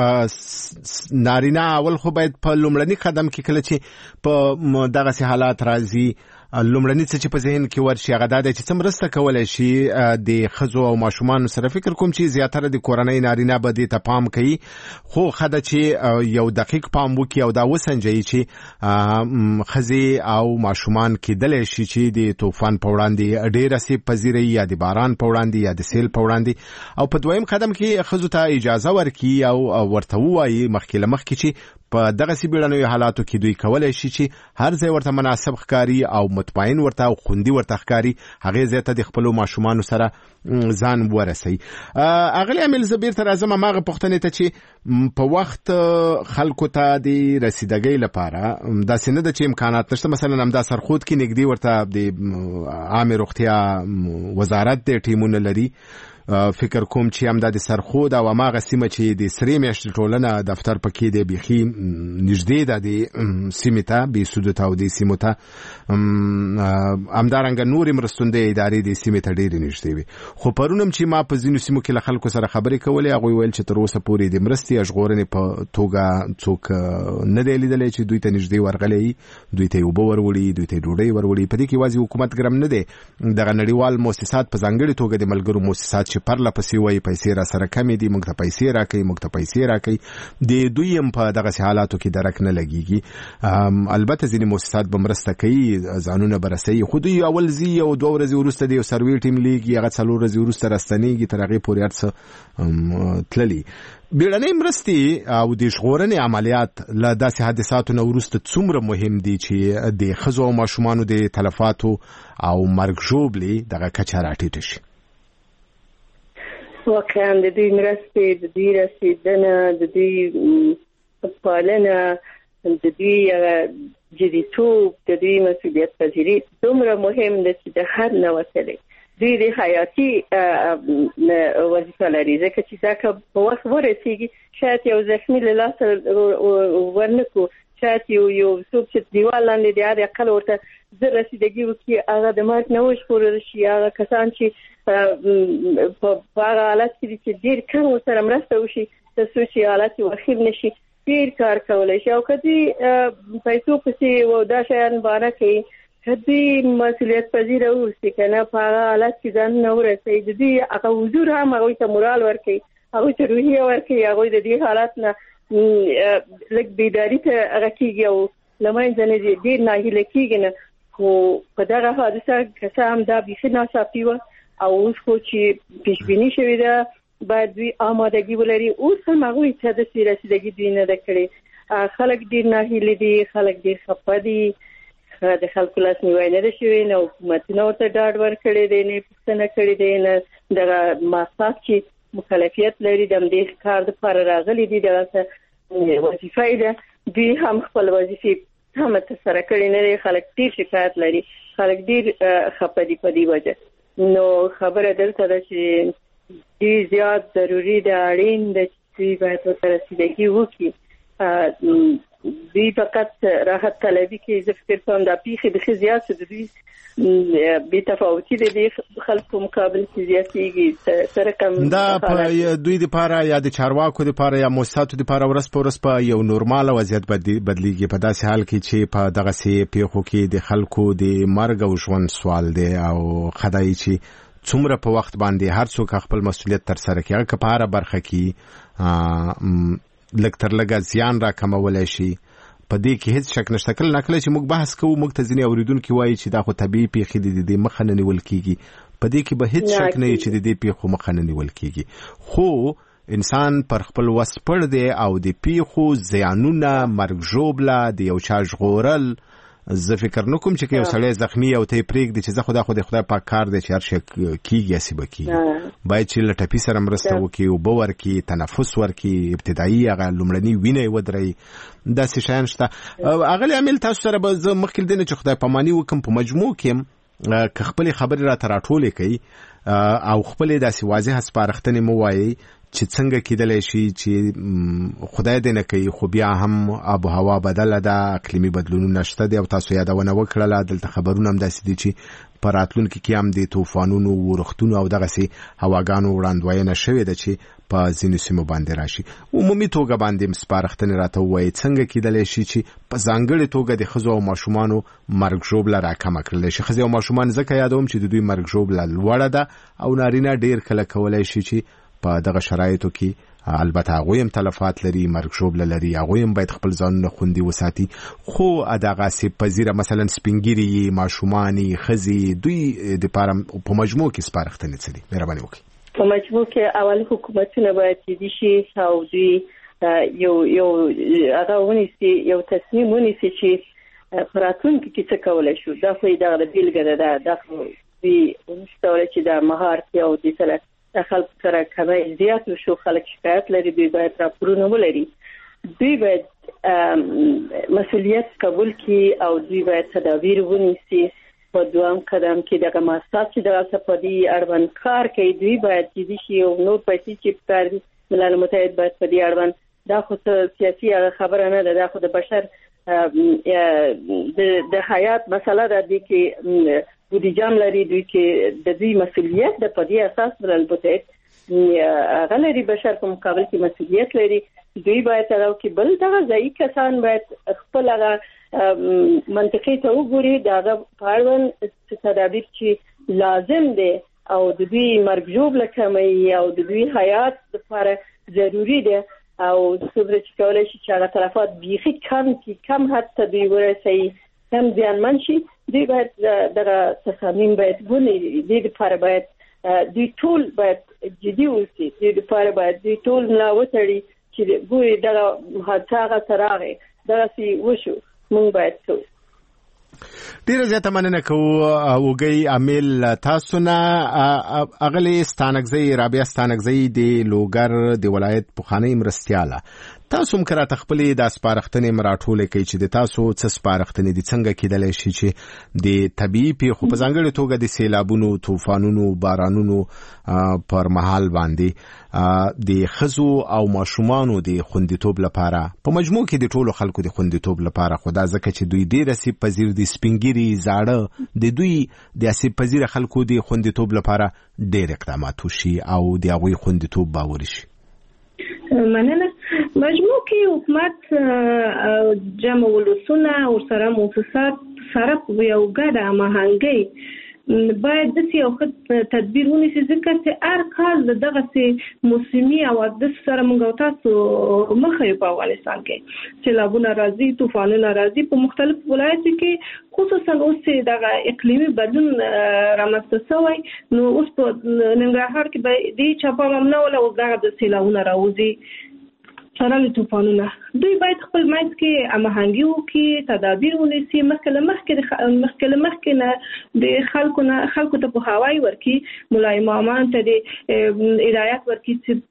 چې نارینه اول خو باید په لومړني قدم کې کله چې په دغه حالات راځي لومړني څه چې په ذهن کې ورشي هغه دا دی چې څه مرسته کولی شي د ښځو او ماشومانو سره. فکر کوم چې زیاتره د کورنۍ نارینه به دې ته پام کوي، خو ښه ده چې یو دقیق پام وکړي او دا وسنجوي چې ښځې او ماشومان کېدلی شي چې د طوفان په وړاندې ډېر آسیب پذیره یا د باران په وړاندې یا د سیل په وړاندې، او په دویم قدم کې ښځو ته اجازه ورکړي او ورته ووایي مخکې له مخکې چې په دغه سی بیړنیو حالاتو کې دوی کولای شي چې هر ځای ورته مناسب ښکاري او مطمئن ورته او خوندي ورته ښکاري هغې ځای ته د خپلو ماشومانو سره ځان ورسوي. اغلې امیل زه بیرته راځم هماغه پوښتنې ته چې په وخت خلکو ته د رسیدګۍ لپاره داسې نه ده چې امکانات نشته. مثلا همدا سرخود کې نږدې ورته د عامې روغتیا وزارت د ټیمونه لري. فکر کوم چې همدا د سرخود او هماغه سیمه چې د سرې میاشتې ټولنه دفتر پکې دی بیخي نږدې ده د سیمې ته بېسودو ته او د سیمو ته، همدارنګه نورې مرستندې ادارې د سیمې ته ډېرې نږدې وي. خو پرون هم چې ما په ځینو سیمو کې له خلکو سره خبرې کولې هغوی ویل چې تر اوسه پورې د مرستې یا ژغورنې په توګه څوک نه دی لیدلی چې دوی ته نږدې ورغلی، دوی ته یې اوبه وروړي، دوی ته یې ډوډۍ وروړي. په دې کې یوازې حکومت ګرم نه دی، دغه نړیوال مؤسسات په ځانګړې توګه د ملګرو مؤسسات چې پرله پسې وایي پیسې را سره کمې دي، موږ ته پیسې راکوي موږ ته پیسې راکوي، د دوی هم په دغسې حالاتو کې درک نه لګېږي. البته ځینې مؤسسات به مرسته کوي، ځانونه به رسوي، خو دوی اول ځي یو دوه ورځې وروسته د یو سروې ټیم لیږي، هغه څلور ورځې وروسته راستنېږي، تر هغې پورې هر څه تللي. بیړنۍ مرستې او د ژغورنې عملیات له داسې حادثاتو نه وروسته څومره مهم دي چې د ښځو او ماشومانو د تلفاتو او مرګ ژوبلې دغه کچه راټیټه شي؟ واقعا د دوی مرستې، د دوی رسېدنه، د دوی پالنه، د دوی جديتوب، د دوی مسؤلیت پذیری دومره مهم ده چې د هر نه وتلی دوی د حیاتي وظیفه لري، ځکه چې دا که په وخت ورسېږي شاید یو زخمي له لاسه ورنکړو، شاید یو یو څوک چې دیوال لاندې دی هر اقل ورته زر رسیدګي وکړي هغه د مرګ نه وژغورل شي. هغه کسان چې په هغه حالت کې دي چې ډېر کم ورسره مرسته وشي تر څو چې حالت یې وخیم نه شي، ډېر کار کولی شي. او که دوی پیسو پسې و دا شیان بانه کوي، که دوی مسؤلیت پذیره واوسي که نه په هغه حالت کې ځان نه ورسوي، د دوی هغه حضور هم هغوی ته مورال ورکوي، هغوی ته روحیه ورکوي، هغوی د دې حالت نه لږ بیداري ته هغه کېږي او له منځه نه ځي، ډېر ناهیله کېږي نه. خو په دغه حادثه که څه هم دا بیخي ناڅاپي وه او اوس خو چې پیشبیني شوې ده باید دوی آمادګي ولري، اوس هم هغوی ته داسې رسیدګي دوی نه ده کړې. خلک ډېر ناهیلي دي، خلک ډېر خفه دي، د خلکو لاسنیوی نه ده شوی، نه حکومتونه ورته ډاډ ورکړی دی، نه یې پوښتنه کړې دی، نه دغه ماساک چې مکلفیت لري د همدې کار دپاره راغلي دي، دغه وظیفه یې ده، دوی هم خپل وظیفې هم ترسره کړې نه دی. خلک ډېر شکایت لري، خلک ډېر خفه دي په دې وجه. نو خبره دلته ده چې ډېر زیات ضروري ده، اړین ده چې دوی باید ورته رسیدګي وکړي. دوی فقط راحت طلبي کې زه فکر کوم دا پیښې بخي زیات د دوی بې تفاوتي د دې خلکو مقابل کې زیاتېږي سره کم دا په دوی دپاره یا د چارواکو دپاره یا مؤسساتو دپاره ورځ په ورځ په یو نورماله وضعیت بدلیږي په داسې حال کې چې په دغسې پیښو کې د خلکو د مرګ او ژوند سوال دی او خدای چې څومره په وخت باندې هر څوک خپل مسؤلیت ترسره کوي که په هره برخه کې لږ تر لږه زیان را کمولی شي په دې کې هیڅ شک نشته. کله ناکله چې موږ بحث کوو موږ ته ځینې اورېدونکي وایي چې دا خو طبیعي پیښې دي د دې مخه نه نیول کېږي. په دې کې به هیڅ شک نه وي چې د دې پیښو مخه نه نیول کېږي، خو انسان پر خپل وس پړ دی او د پیښو زیانونه مرګ ژوبله د یو چا ژغورل زه فکر نه کوم چې یو سړی زخمی او ته یې پرېږدي چې زه خو دا خو د خدای پاک کار دی چې هر شی کېږي هسې به کېږي. باید چې له ټپي سره مرسته وکړي، اوبه ورکړي، تنفس ورکړي، ابتدایي هغه لومړني وینه یې ودروي، داسې شیان شته. اغلې عامل تاسو سره به زه مخکې له دې نه چې خدای پاماني وکړم په مجموع کې یم که خپلې خبرې راته راټولې کوي او خپلې داسې واضحه سپارښتنې مو وایي چې څنګه کېدلی شي چې خدای دې نه کوي خو بیا هم آب و هوا بدله ده، اقلیمي بدلونونه شته دي او تاسو یادونه وکړله دلته خبرونه هم داسې دي چې په راتلونکي کې هم د طوفانونو، ورښتونو او دغسې هواګانو وړاندوینه شوې ده چې په ځینو سیمو باندې راشي. عمومي توګه باندې سپارښتنې راته ووایي څنګه کېدلی شي چې په ځانګړې توګه د ښځو او ماشومانو مرګ ژوبله راکمه کړلی شي. ښځې او ماشومان ځکه یادوم چې د دوی مرګ ژوبله لوړه ده او نارینه ډېر کله کولی شي چې په دغه شرایطو کې البته هغوی هم تلفات لري، مرګ ژوبله لري، هغوی هم باید خپل ځانونه خوندي وساتي، خو دغه آسیب پذیره مثلا سپینګیري، ماشومانې، ښځې، دوی دپاره په مجموع کې سپارښتنې څه دي؟ مهرباني وکړئ. په مجموع کې اول حکومتونه باید جدي شي او دوی یو یو هغه ونیسي، یو تصمیم ونیسي چې په راتلونکي کې څه کولی شو. دا خو یې دغه بېلګه ده، دا خو دوی ونشي کولی چې د مهارت او د سره د خلکو سره کمی زیات وشو، خلک شکایت لري، دوی باید راپورونه ولري، دوی باید مسؤلیت قبول کړي او دوی باید تدابیر ونیسي. په دوام قدم کې دغه مؤسسات چې دغه په دې اړوند کار کوي دوی باید جدي شي او نور پیسې چې پکار دي ملل متحد باید په دې اړوند، دا خو سیاسي خبره نه ده، دا خو د بشر د حیات مسله ده، دې کې بودیجه هم لري، دوی کې د دوی مسؤلیت د په دې اساس ملل متحد هغه لري، بشر په مقابل کې مسؤلیت لري، دوی باید هغه کې بل دغه ځایي کسان باید خپل هغه منطقې ته وګوري، د هغه په اړوند تدابیر چې لازم دی او د دوی مرګ ژوبله کموي او د دوی حیات لپاره ضروري دی او څومره چې کولی شي چې هغه تلفات بیخي کم کړي، کم حد ته دوی ورسوي، کم زیانمن شي، دوی باید دغه تصامیم باید ونیسي. دې لپاره باید دوی ټول باید جدي اوسي، دې لپاره باید دوی ټول ملا وتړي چې ګوري دغه حادثه هغه راغی، دغسې وشو، مونږ باید کوو. ډیره زیاته مننه کوو اوږی امیل تاسو نه. اغلې ستانکزی رابعه ستانکزی د لوګر د ولایت پخوانۍ مرستیاله، تاسو هم که راته خپلې دا سپارښتنې م راټولې کوئ چې د تاسو څه سپارښتنې دي څنګه کېدلی شي چې د طبیعي پیښو په ځانګړې توګه د سیلابونو، طوفانونو، بارانونو پر مهال باندې د ښځو او ماشومانو د خوندیتوب لپاره په مجموع کې د ټولو خلکو د خوندیتوب لپاره، خو دا ځکه چې دوی ډېر آسیب پذیر دي، سپینګیري، زاړه، د دوی د آسیب پذیره خلکو د خوندیتوب لپاره ډېر اقدامات وشي او د هغوی خوندیتوب باوري شي. مننه. مجموع کې حکومت جمع ولسونه او سره مؤسسات سره یو ګډه هماهنګي باید داسې یو ښه تدبیر ونیسي، ځکه چې هر کال د دغسې موسمي حوادثو سره موږ او تاسو مخ یو په افغانستان کې، سیلابونه راځي، طوفانونه راځي په مختلفو ولایتو کې، خصوصا اوس چې دغه اقلیمي بدلون رامنځته شوی نو اوس په ننګرهار کې به دې چا پام هم نه وله، اوس دغه د سیلابونه راوځي، سره طوفانونه. دوی باید خپل منځ کې هماهنګي وکړي، تدابیر ونیسي، مخکې له مخکې مخکې له مخکې نه د خلکو نه خلکو ته پوهاوی ورکړي، ملا امامان ته د هدایت ورکړي چې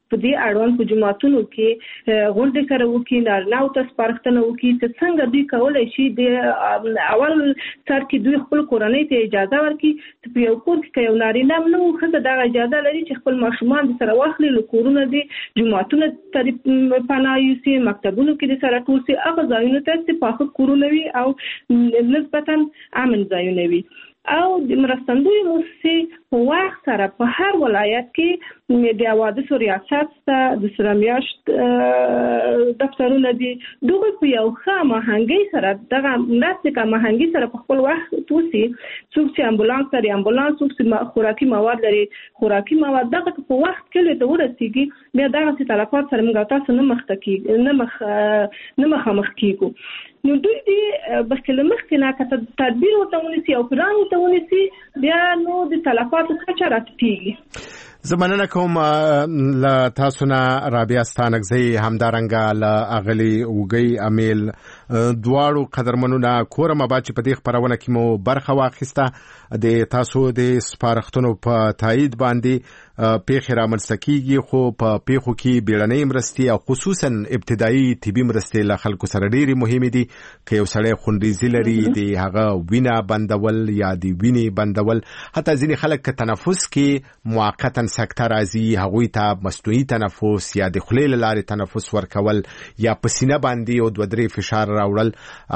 په دې اړوند په جماعتونو کې غونډې سره وکړي، نارینه او ته سپارښتنه وکړي چې څنګه دوی کولی شي د اول سر کې دوی خپل کورنۍ ته اجازه ورکړي چې په یو کور کې که یو نارینه هم نه وي، ښځه دغه اجازه لري چې خپل ماشومان د سره واخلي، له کورونه دې جماعتونه ته پناه یوسي، مکتبونو کې د سره ټول سي، هغه ځایونو ته چې پاخه کورونه وي او نسبتا امن ځایونه وي. او د مرستندوی موسسې په وخت سره په هر ولایت کې د حوادثو ریاست ته د سره میاشت دفترونه دي، دغه په یو ښه هماهنګۍ سره دغه مرستې که هماهنګي سره په خپل وخت وسي، څوک چې امبولانس لري امبولانس، څوک چې خوراکي مواد لري خوراکي مواد، دغه په وخت کې ته ورسیږي، بیا دغسې تلفات سره موږ تاسو نه مخ کېږو نه مخ نه مخامخ کېږو. نو دوی دې بلکې له مخکې نه که تدبیر ورته ونیسي او پلان ورته ونیسي، بیا نو د تلفاتو کچه راټیټېږي. زه مننه کوم له تاسو نه رابعه ستانکزی، همدارنګه له اغلي اوږۍ امیل، دواړو قدرمنونه کورم آباد چې په دې خپرونه کې مو برخه واخیسته. د تاسو د سپارښتنو په تایید باندې پیښې رامنځته کیږي، خو په پیښو کې بیړنۍ مرستې او خصوصا ابتدایي طبي مرستې له خلکو سره ډېرې مهمې دي. که یو سړی خونریزي لري، د هغه وینه بندول یا د وینې بندول، حتی ځینې خلک که تنفس کې موقتا سکته راځي، هغوی ته مصنوعي تنفس یا د خولې له لارې تنفس ورکول یا په سینه باندې او دوه درې فشار راوړل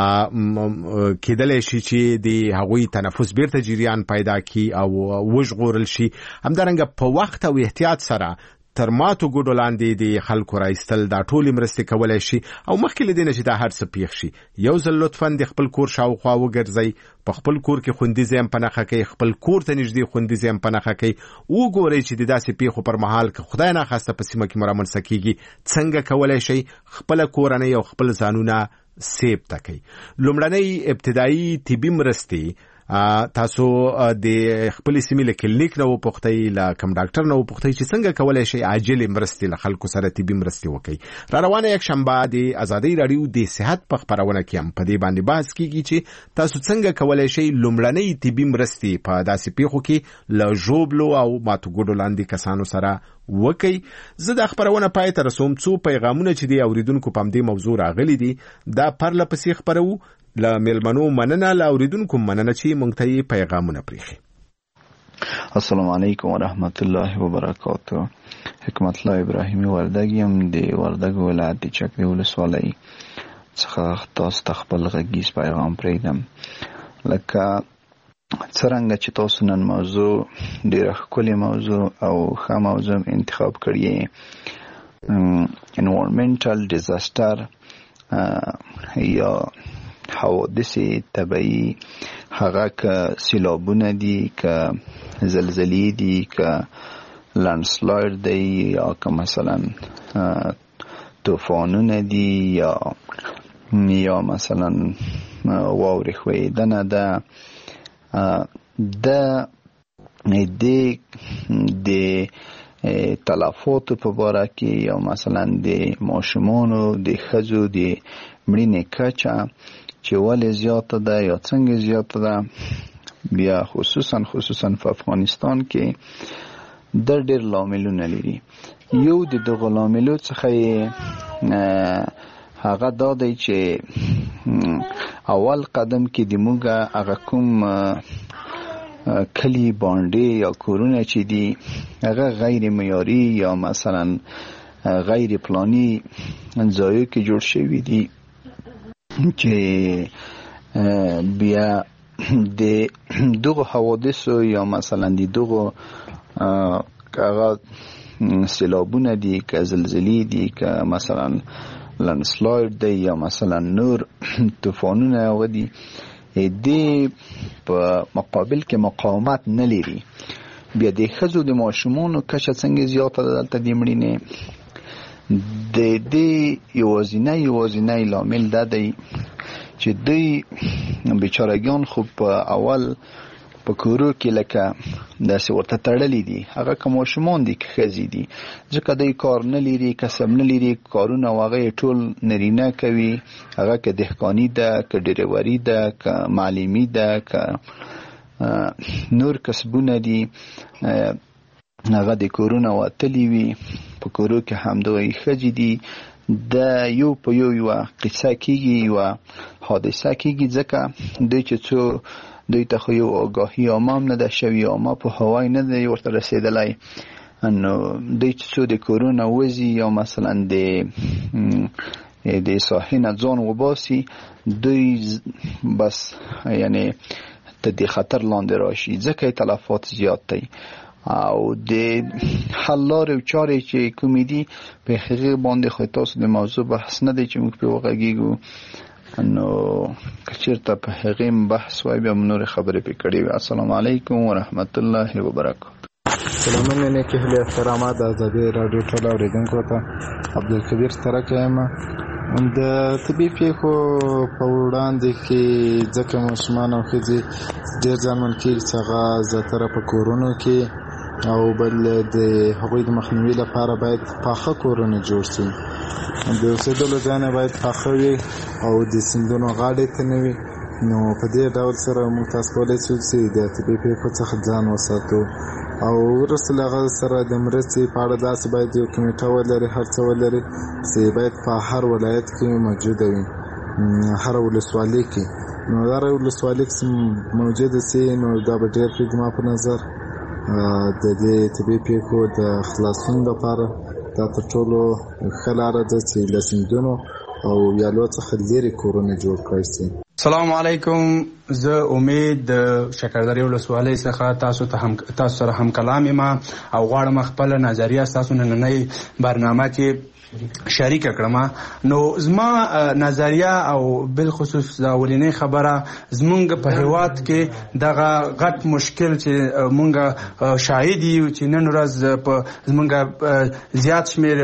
کېدلی شي چې د هغوی تنفس بیرته جریان پیدا کړي او وژغورل شي. همدارنګه په وخت او احتیاط سره تر ماتو ګوډو لاندې د خلکو راایستل دا ټولې مرستې کولی شي. او مخکې له دې نه چې دا هر څه پیښ شي، یو ځل لطفا د خپل کور شاوخوا وګرځئ، په خپل کور کې خوندي ځای هم په نښه کوئ، خپل کور ته نږدې خوندي ځای هم په نښه کوئ، وګورئ چې د داسې پیښو پر مهال که خدای ناخواسته په سیمه کې مو رامنځته کېږي، څنګه کولی شئ خپله کورنۍ او خپل ځانونه سیب ته کوئ. لومړنۍ ابتدایي طبي مرستې تاسو د خپل سیمې له کلینیک نه وپوښتئ، له کوم ډاکټر نه وپوښتئ چې څنګه کولی شئ عاجلې مرستې له خلکو سره طبي مرستې وکړئ. را روانه یک شنبه د ازادۍ راډیو د صحت په خپرونه کې هم په دې باندې بحث کیږي چې تاسو څنګه کولی شئ لومړنۍ طبي مرستې په داسې پیښو کې له ژوبلو او ماتو ګوډو لاندې کسانو سره وکړئ. زه د خپرونه پای ته رسوم، څو پیغامونه چې د اوریدونکو په همدې موضوع راغلي دي دا پرله پسې خپرو. له میلمنو مننه، له اوریدونکو مننه چې موږ ته یې پیغامونه پرېښي. السلام علیکم ورحمت الله وبرکاته. حکمت الله ابراهیمي وردګ یم د وردګ ولایت د چکې ولسوالۍ څخه تاسو ته خپل غږیز پیغام پرېږدم. لکه څرنګه چې تاسو نن موضوع ډېره ښکلې موضوع او ښه موضوع انتخاب کړې، انوایرمنټل ډیزاسټر یا حوادث طبیعي، هغه که سیلابونه دي، که زلزلې دي، که لندسلاید دی، یا که مثلا طوفانونه دي، یا یا مثلا واورې ښویېدنه ده. د د د تلفاتو په باره کې یا مثلا د ماشومانو د ښځو د مړینې کچه چې ولې زیاته ده یا څنګه زیاته ده، بیا خصوصا خصوصا په افغانستان کې د ډېر لاملونه لري. یو د دغو لاملو څخه هغه دا دی چې اول قدم کې د موږ هغه کوم کلی باندې یا کورونه چې دي هغه غیر معیاري یا مثلا غیر پلانی ځایو کې جوړ شوي دي چې بیا د دغو حوادثو یا مثلا د دغو هغه سیلابونه دي، که زلزلې دي، که مثلا لندسلاید دی یا مثلا نور طوفانونه هغه دي، د په مقابل کې مقاومت نه لري. بیا د ښځو د ماشومانو کچه څنګه زیاته ده دلته د مړینې. د دې یوازینی یوازینی لامل دا دی چې دوی بیچارهګان خو په اول په کورو کې لکه داسې ورته تړلي دي، هغه که ماشومان دي که ښځې دي، ځکه دوی کار نه لري، کسب نه لري، کارونه هغه یې ټول نرینه کوي، هغه که دهقاني ده، که ډریوري ده، که معلمي ده، که نور کسبونه دي. هغه د کورونه وتلی وي، په کورو کې همدغه ښځې دي، د یو په یو یوه قصه کېږي، یوه حادثه کېږي، ځکه دوی چې څو دوی ته خو یو آګاهي عامه هم نه ده شوې، عامه پوهاوی نه دی ورته رسېدلی، نو دوی چې څو د کورونه وځي یا مثلا د د ساحې نه ځان وباسي، دوی بس یعنی ته د خطر لاندې راشي، ځکه تلفات زیات دی. او د حل لارې او چارې چې کومې دي په هغې باندې خو تاسو د موضوع بحث نه دی چې موږ پرې وغږېږو، نو که چېرته په هغې بحث وای بیا هم نورې خبرې پرې کړې وي. السلام علیکم ورحمت الله وبرکاته. سلامونه نیکې هیلې احترامات د ازادي راډیو ټول اورېدونکو ته عبدالکبیر ترک یم. د طبي پیښو په وړاندې کې ځکه ماشومان او ښځې ډېر زیانمن کېږي چې هغه زیاتره په کورونو کې، او بل د هغوی د مخنیوي لپاره باید پاخه کورونه جوړ شي، د اوسېدلو ځایونه باید پاخه وي او د سیندونو غاړې ته نه وي. نو په دې ډول سره موږ تاسو کولی شو چې د طبي پیښو څخه ځان وساتو، او وروسته له هغه سره د مرستې په اړه داسې باید یو کمیټه ولري، هر څه ولري چې باید په هر ولایت کې موجوده وي، هر ولسوالۍ کې. نو هر ولسوالۍ کې موجوده سي، نو دا به ډېر ښه زما په نظر د دې طبي پیښو د خلاصون لپاره دا تر ټولو ښه لاره ده چې له سیندونو او ویالو څخه لرې کورونه جوړ کړای شي. السلام علیکم، زه امید د شکردرې ولسوالۍ څخه تاسو ته هم تاسو سره هم کلام یم او غواړم خپله نظریه ستاسو نننۍ برنامه کې شریکه کړم. نو زما نظریه او بالخصوص د اولینۍ خبره، زمونږ په هیواد کې دغه غټ مشکل چې مونږ شاهد یو چې نن ورځ په زمونږ زیات شمېر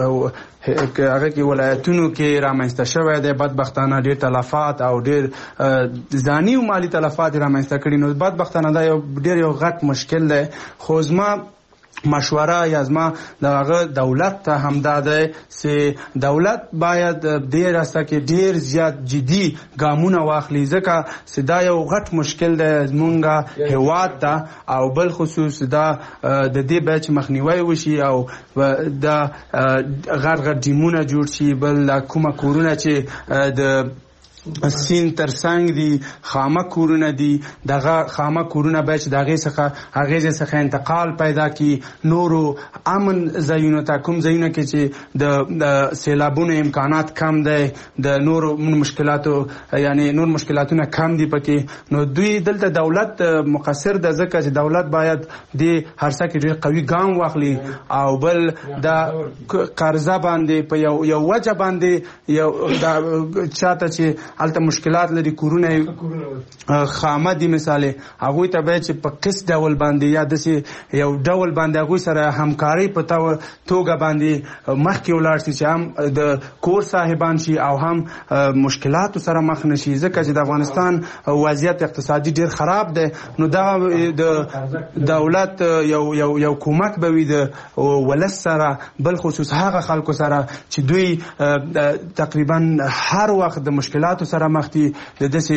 هغه کې ولایتونو کې رامنځته شوی دی، بدبختانه ډېر تلفات او ډېر ځاني او مالي تلفات رامنځته کړي. نو بدبختانه دا یو ډېر یو غټ مشکل دی. خو زما مشوره یا زما دغه دولت ته همدا دی چې دولت باید دې راسته کې ډېر زیات جدي ګامونه واخلي، ځکه چې دا یو غټ مشکل دی زمونږ هیواد ته، او بل خصوص دا د دې باید چې مخنیوی وشي او دا غټ غټ ډیمونه جوړ شي. بل کومه کورونه چې د سین تر څنګ دي، خامه کورونه دي، دغه خامه کورونه باید چې د هغې څخه هغې څخه انتقال پیدا کړي نورو امن ځایونو ته، کوم ځایونه کې چې د سیلابونو امکانات کم دی، د نورو مشکلاتو یعنی نور مشکلاتونه کم دي پکې. نو دوی دلته دولت مقصر ده، ځکه چې دولت باید د هر څه کې ډېر قوي ګام واخلي، او بل د قرضه باندې په یو یو وجه باندې یو چاته چې هلته مشکلات لري، کورونه خامه دي مثالې، هغوی ته باید چې په قسط ډول باندې یا داسې یو ډول باندې هغوی سره همکارۍ په توګه باندې مخکې ولاړ شي چې هم د کور صاحبان شي او هم مشکلاتو سره مخ نه شي، ځکه چې د افغانستان وضعیت اقتصادي ډېر خراب دی. نو دا د دولت یو یو یو کومک به وي د ولس سره، بل خصوص هغه خلکو سره چې دوی تقریبا هر وخت د مشکلات سره مخ دي، د داسې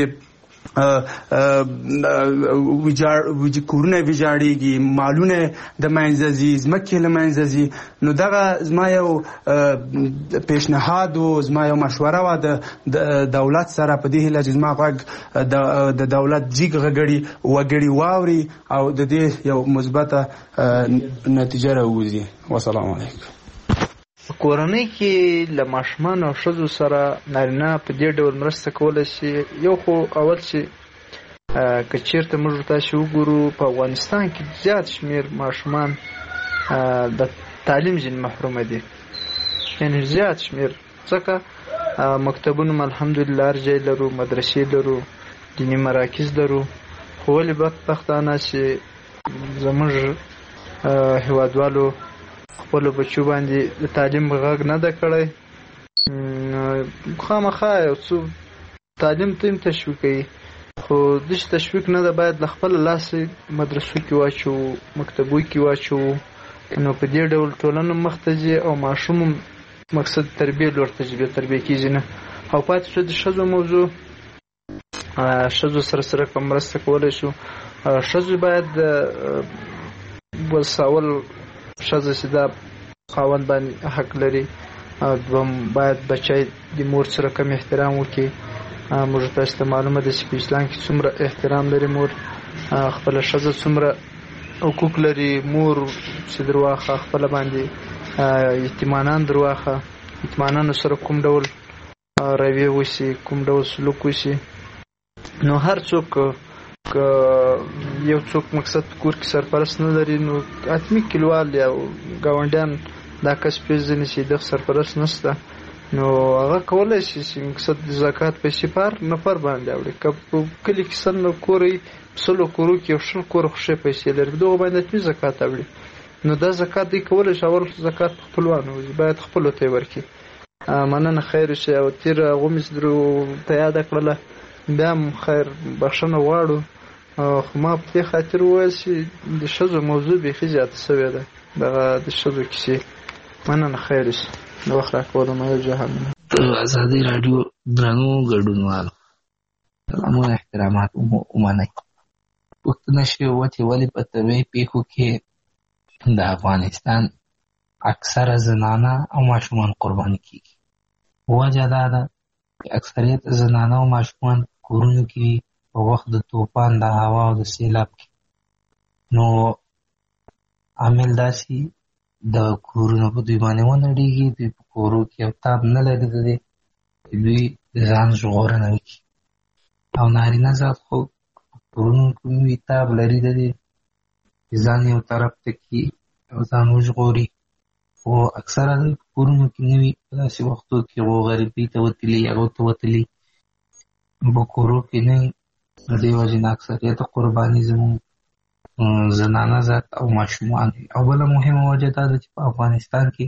کورونه ویجاړېږي، مالونه د منځه ځي، ځمکې له منځه ځي. نو دغه زما یو پیشنهاد و، زما یو مشوره وه د دولت سره په دې هیله چې زما غږ د دولت جګ غږړي وګړي واوري او د دې یو مثبته نتیجه راووځي. والسلام علیکم. په کورنۍ کې له ماشومانو او ښځو سره نارینه په دې ډول مرسته کولی شي. یو خو اول چې که چېرته موږ تاسې وګورو په افغانستان کې زیات شمېر ماشومان د تعلیم ځینې محرومه دي، یعنې زیات شمېر، ځکه مکتبونه م الحمدلله هر ځای لرو، مدرسې لرو، دیني مراکز لرو، خو ولې بدبختانه چې زموږ هېوادوالو خپلو بچو باندې د تعلیم غږ نه ده کړی. خامخا یو څو تعلیم ته هم تشویقوي، خو داسې تشویق نه ده، باید له خپله لاسه مدرسو کې واچوو، مکتبو کې واچوو. نو په دې ډول ټولنه مخ ته ځي او ماشوم مقصد تربیې لور ته ځي، بیا تربیې کېږي نه. او پاتې شو د ښځو موضوع، ښځو سره سره کوم مرسته کولی شو. ښځو باید وسول ښځه چې دا خاوند باندې حق لري. دوم باید بچی د مور سره کم احترام وکړي. موږ تاسو ته معلومه ده چې په اسلام کې څومره احترام لري مور. خپله ښځه څومره حقوق لري. مور چې درواخه خپله باندې یتیمانان درواخه، یتیمانانو سره کوم ډول رویه وشي، کوم ډول سلوک وشي. نو هر څوک که یو څوک مقصد کور کې سرپرست نه لري نو حتمي کلیوال یا ګاونډیان دا کس پېژني چې دغه سرپرست نشته، نو هغه کولی شي چې مقصد د زکات پیسې په هر نفر باندې اړوي. که په کلي کې سل کور وي، په سلو کورو کې یو شل کوره خو ښې پیسې لري، په دغو باندې حتمي زکات اړوي. نو دا زکات دوی کولی شي اول زکات په خپلوانو باید خپلو ته یې ورکړي. مننه، خیر اوسئ. او تېره هغو مې چې درو ته یاده کړله بیا هم خیر بخښنه غواړو. خو ما په دې خاطر وویل چې د ښځو موضوع بیخي زیاته سوې ده، دغه د ښځو کیسې. مننه، خیر اوسئ. د وخت راکولو ما یو جهان ازادي راډیو درنو ګډونوالو سلامونه احترامات ومنئ. پوښتنه شوې وه چې ولې په طبیعي پیښو کې د افغانستان اکثره زنانه او ماشومان قرباني کېږي. وجه دا ده چې اکثریت زنانه او ماشومان کورونو کې وي په وخت د طوفان، د هوا او د سیلاب کې. نو عامل داسې د کورونو په دوی باندې ونړېږي، دوی په کورو کې یو تاب نه لري د دې چې دوی د ځان ژغورنه وکړي. او نارینه ذات خو په کورونو کې وي تاب لري د دې چې ځان یو طرف ته کړي او ځان وژغوري. خو اکثره دوی په کورونو کې نه وي، په داسې وختو کې هغو غریبۍ ته وتلي، هغو ته وتلي په کورو کې نه وي. د دې وجې نه اکثریت قرباني زموږ زنانه ذات او ماشومان دي. او بله مهمه وجه دا ده چې په افغانستان کې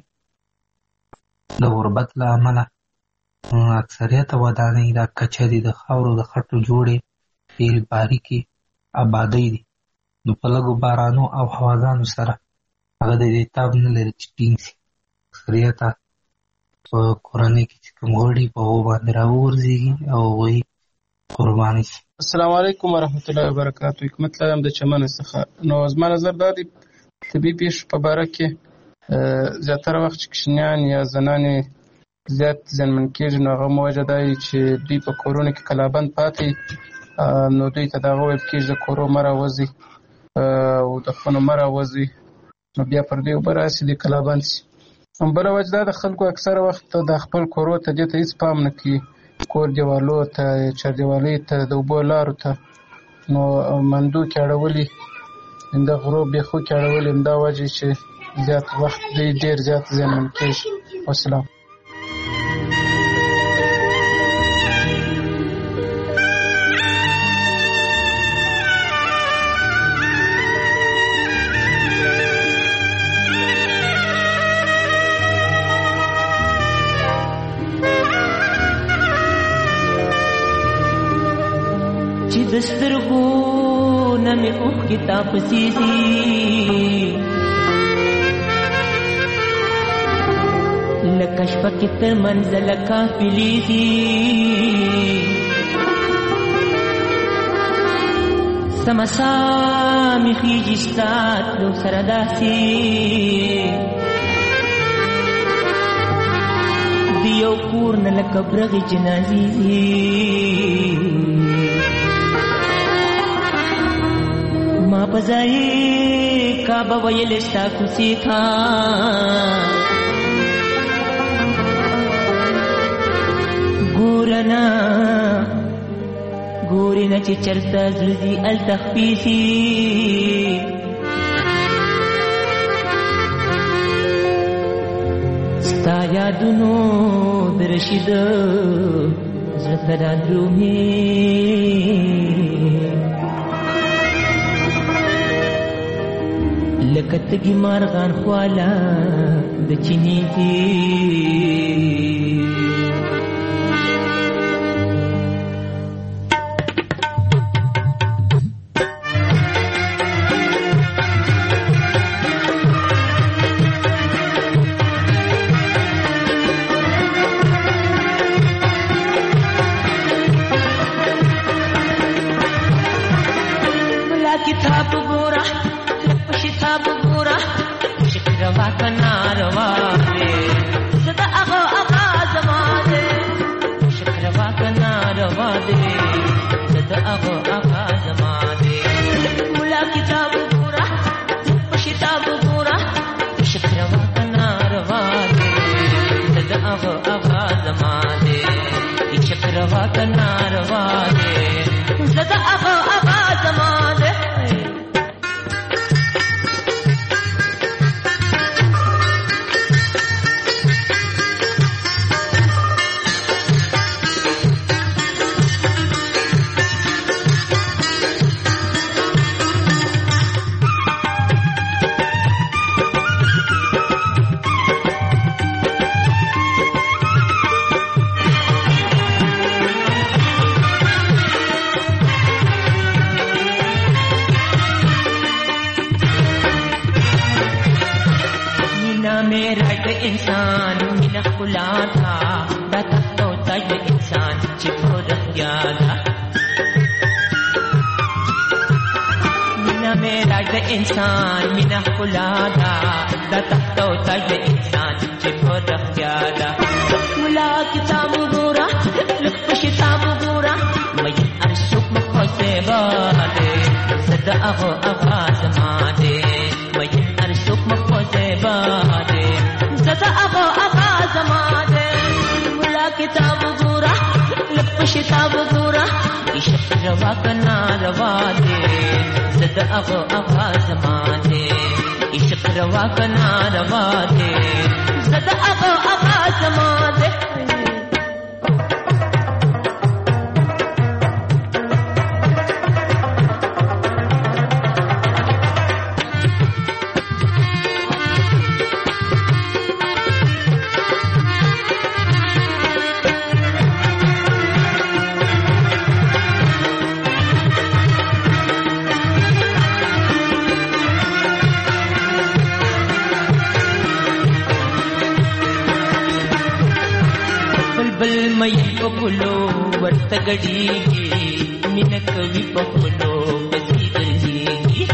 د غربت له امله اکثریت ودانۍ دا کچه دي، د خاورو د خټو جوړې تیل باریکې آبادۍ دي. نو په لږو بارانو او هواګانو سره هغه د دې تاب نه لري چې ټینګ شي. اکثریته په کورنۍ کې چې کوم غړي په هغو باندې راوغورځېږي او هغوی قرباني شي. السلام علیکم ورحمت الله وبرکاتو. حکمت الله یم د چمنه څخه. نو زما نظر دا دی طبیعي پیښو په باره کې زیاتره وخت چې کوچنیان یا زنانې زیات زیانمن کېږي، نو هغه موجه دا وي چې دوی په کورونو کې کلابند پاتې، نو دوی ته د هغه ویل کېږي د کورو مه راوځئ او د خونو مه راوځئ، نو بیا پر دوی اوبه راسي، دوی کلابند شي. بله وجه دا د خلکو اکثره وخت د خپل کورو ته دې ته هېڅ پام نه کوي، کور دیوالو ته، چاردیوالۍ ته، د اوبو لارو ته، نو مندو کې اړولي، د غرو بیخو کې اړولي. همدا وجه چې زیات وخت دوی ډېر زیات زیانمن کېږي. والسلام. دسترګو نمې اوښکې تا پسې ځي، لکه شپه کې تر منزله قافلې ځي، سمه ساه مې خېژي ستا تلو سره داسې د یو کور نه لکه برغې جنازې ځي. ما په ځای کعبه ویلې ستا کوڅې ته، ګوره نه ګورې نه چې چېرته زړه ځي هلته خپې سي. ستا یادونو د رشید زړه ته رادرومې، لکه تږي مارغان خواله د چینې دي. بلا کتاب ګوره، شتاب ګوره ګورا شکر وا کناروا دې زدا هغه هغه زمانه شکر وا کناروا دې زدا هغه هغه زمانه مولا کتاب ګورا کتاب ګورا شکر وا کناروا دې زدا هغه هغه زمانه شکر وا کناروا دې زدا هغه هغه زمانه इंसान मिना खुला था दाता तो तज इंसान चिपो रख गया था मिना मेरा ज इंसान मिना खुला था दाता तो तज इंसान चिपो रख गया था मुला किताब गोरा लुक किताब गोरा मैं अरशुक मखसे बादे सदा अगो आवाज मादे मैं अरशुक मखसे बादे زدا ابا ابا زمانه مولا کتاب ګورا لپ شتاب ګورا عشق روا کنا روا دے زدا ابا ابا زمانه عشق روا کنا روا دے زدا ابا ابا زمانه पखलो वर्तगड़ीगी मिनक भी पखलो बसी गलजीगी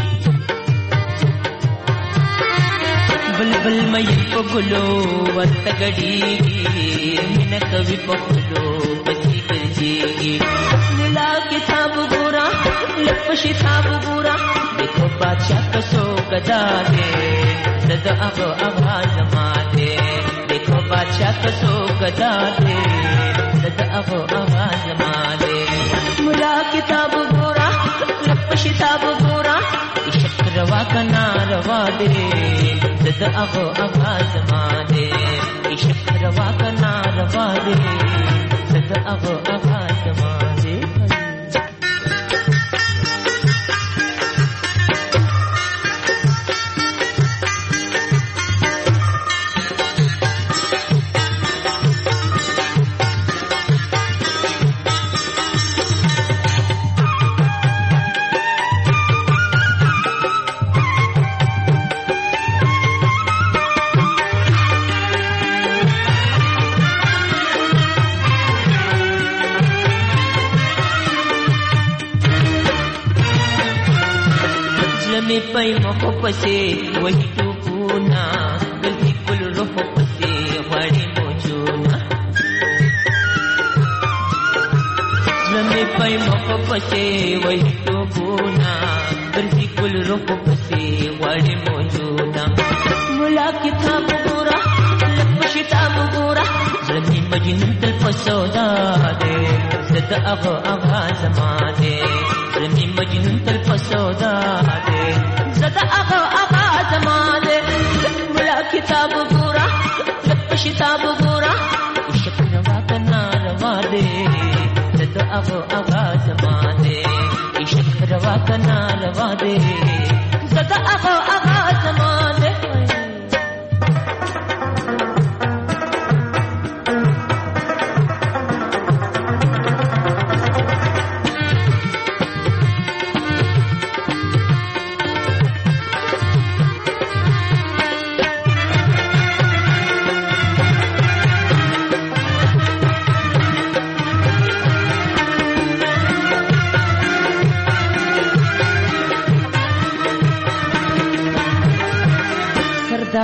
बलबल मई पखलो वर्तगड़ीगी मिनक भी पखलो बसी गलजीगी नीला किताब गोरा लप शिताब गोरा देखो बादशाह कसो गदा दे सदा अब आवाज माते देखो बादशाह कसो गदा दे सदा अगो आवाज माले मुला किताब गोरा लप शिताब गोरा इश्क रवा कना रवा दे सदा अगो आवाज माले इश्क रवा कना रवा दे सदा अगो आवाज माले पई मखो पसे वही तो पूना गलती कुल रोहो पसे वाड़ी मोजूना लम्बे पई मखो पसे वही तो पूना गलती कुल रोहो पसे वाड़ी मोजूना मुला किताब गोरा लप शिताब गोरा जमी मजनून तल पसोदा दे सदा अगो आवाज मादे जमी मजनून तल पसोदा दे زدا ابا ابا زمانه مولا کتاب ګورا لپ شتاب ګورا عشق روا کنا روا دے زدا ابا ابا زمانه عشق روا کنا روا دے زدا ابا ابا زمانه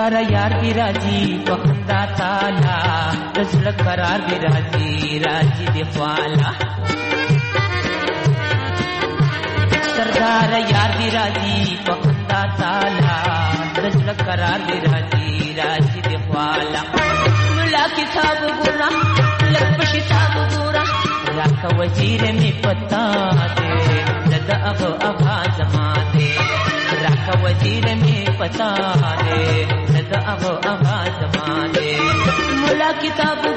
سردار یار دی راځي په خندا تعالی د زړه قرار دی راځي راځي دی خواله سردار یار دی راځي په خندا تعالی د زړه قرار دی راځي راځي دی خواله ملا کتاب ګورا لک په کتاب ګورا راکه وزیر می پتا دے دد اب آواز ما دے راکه وزیر می پتا دے دد اب آواز ما دے ملا کتاب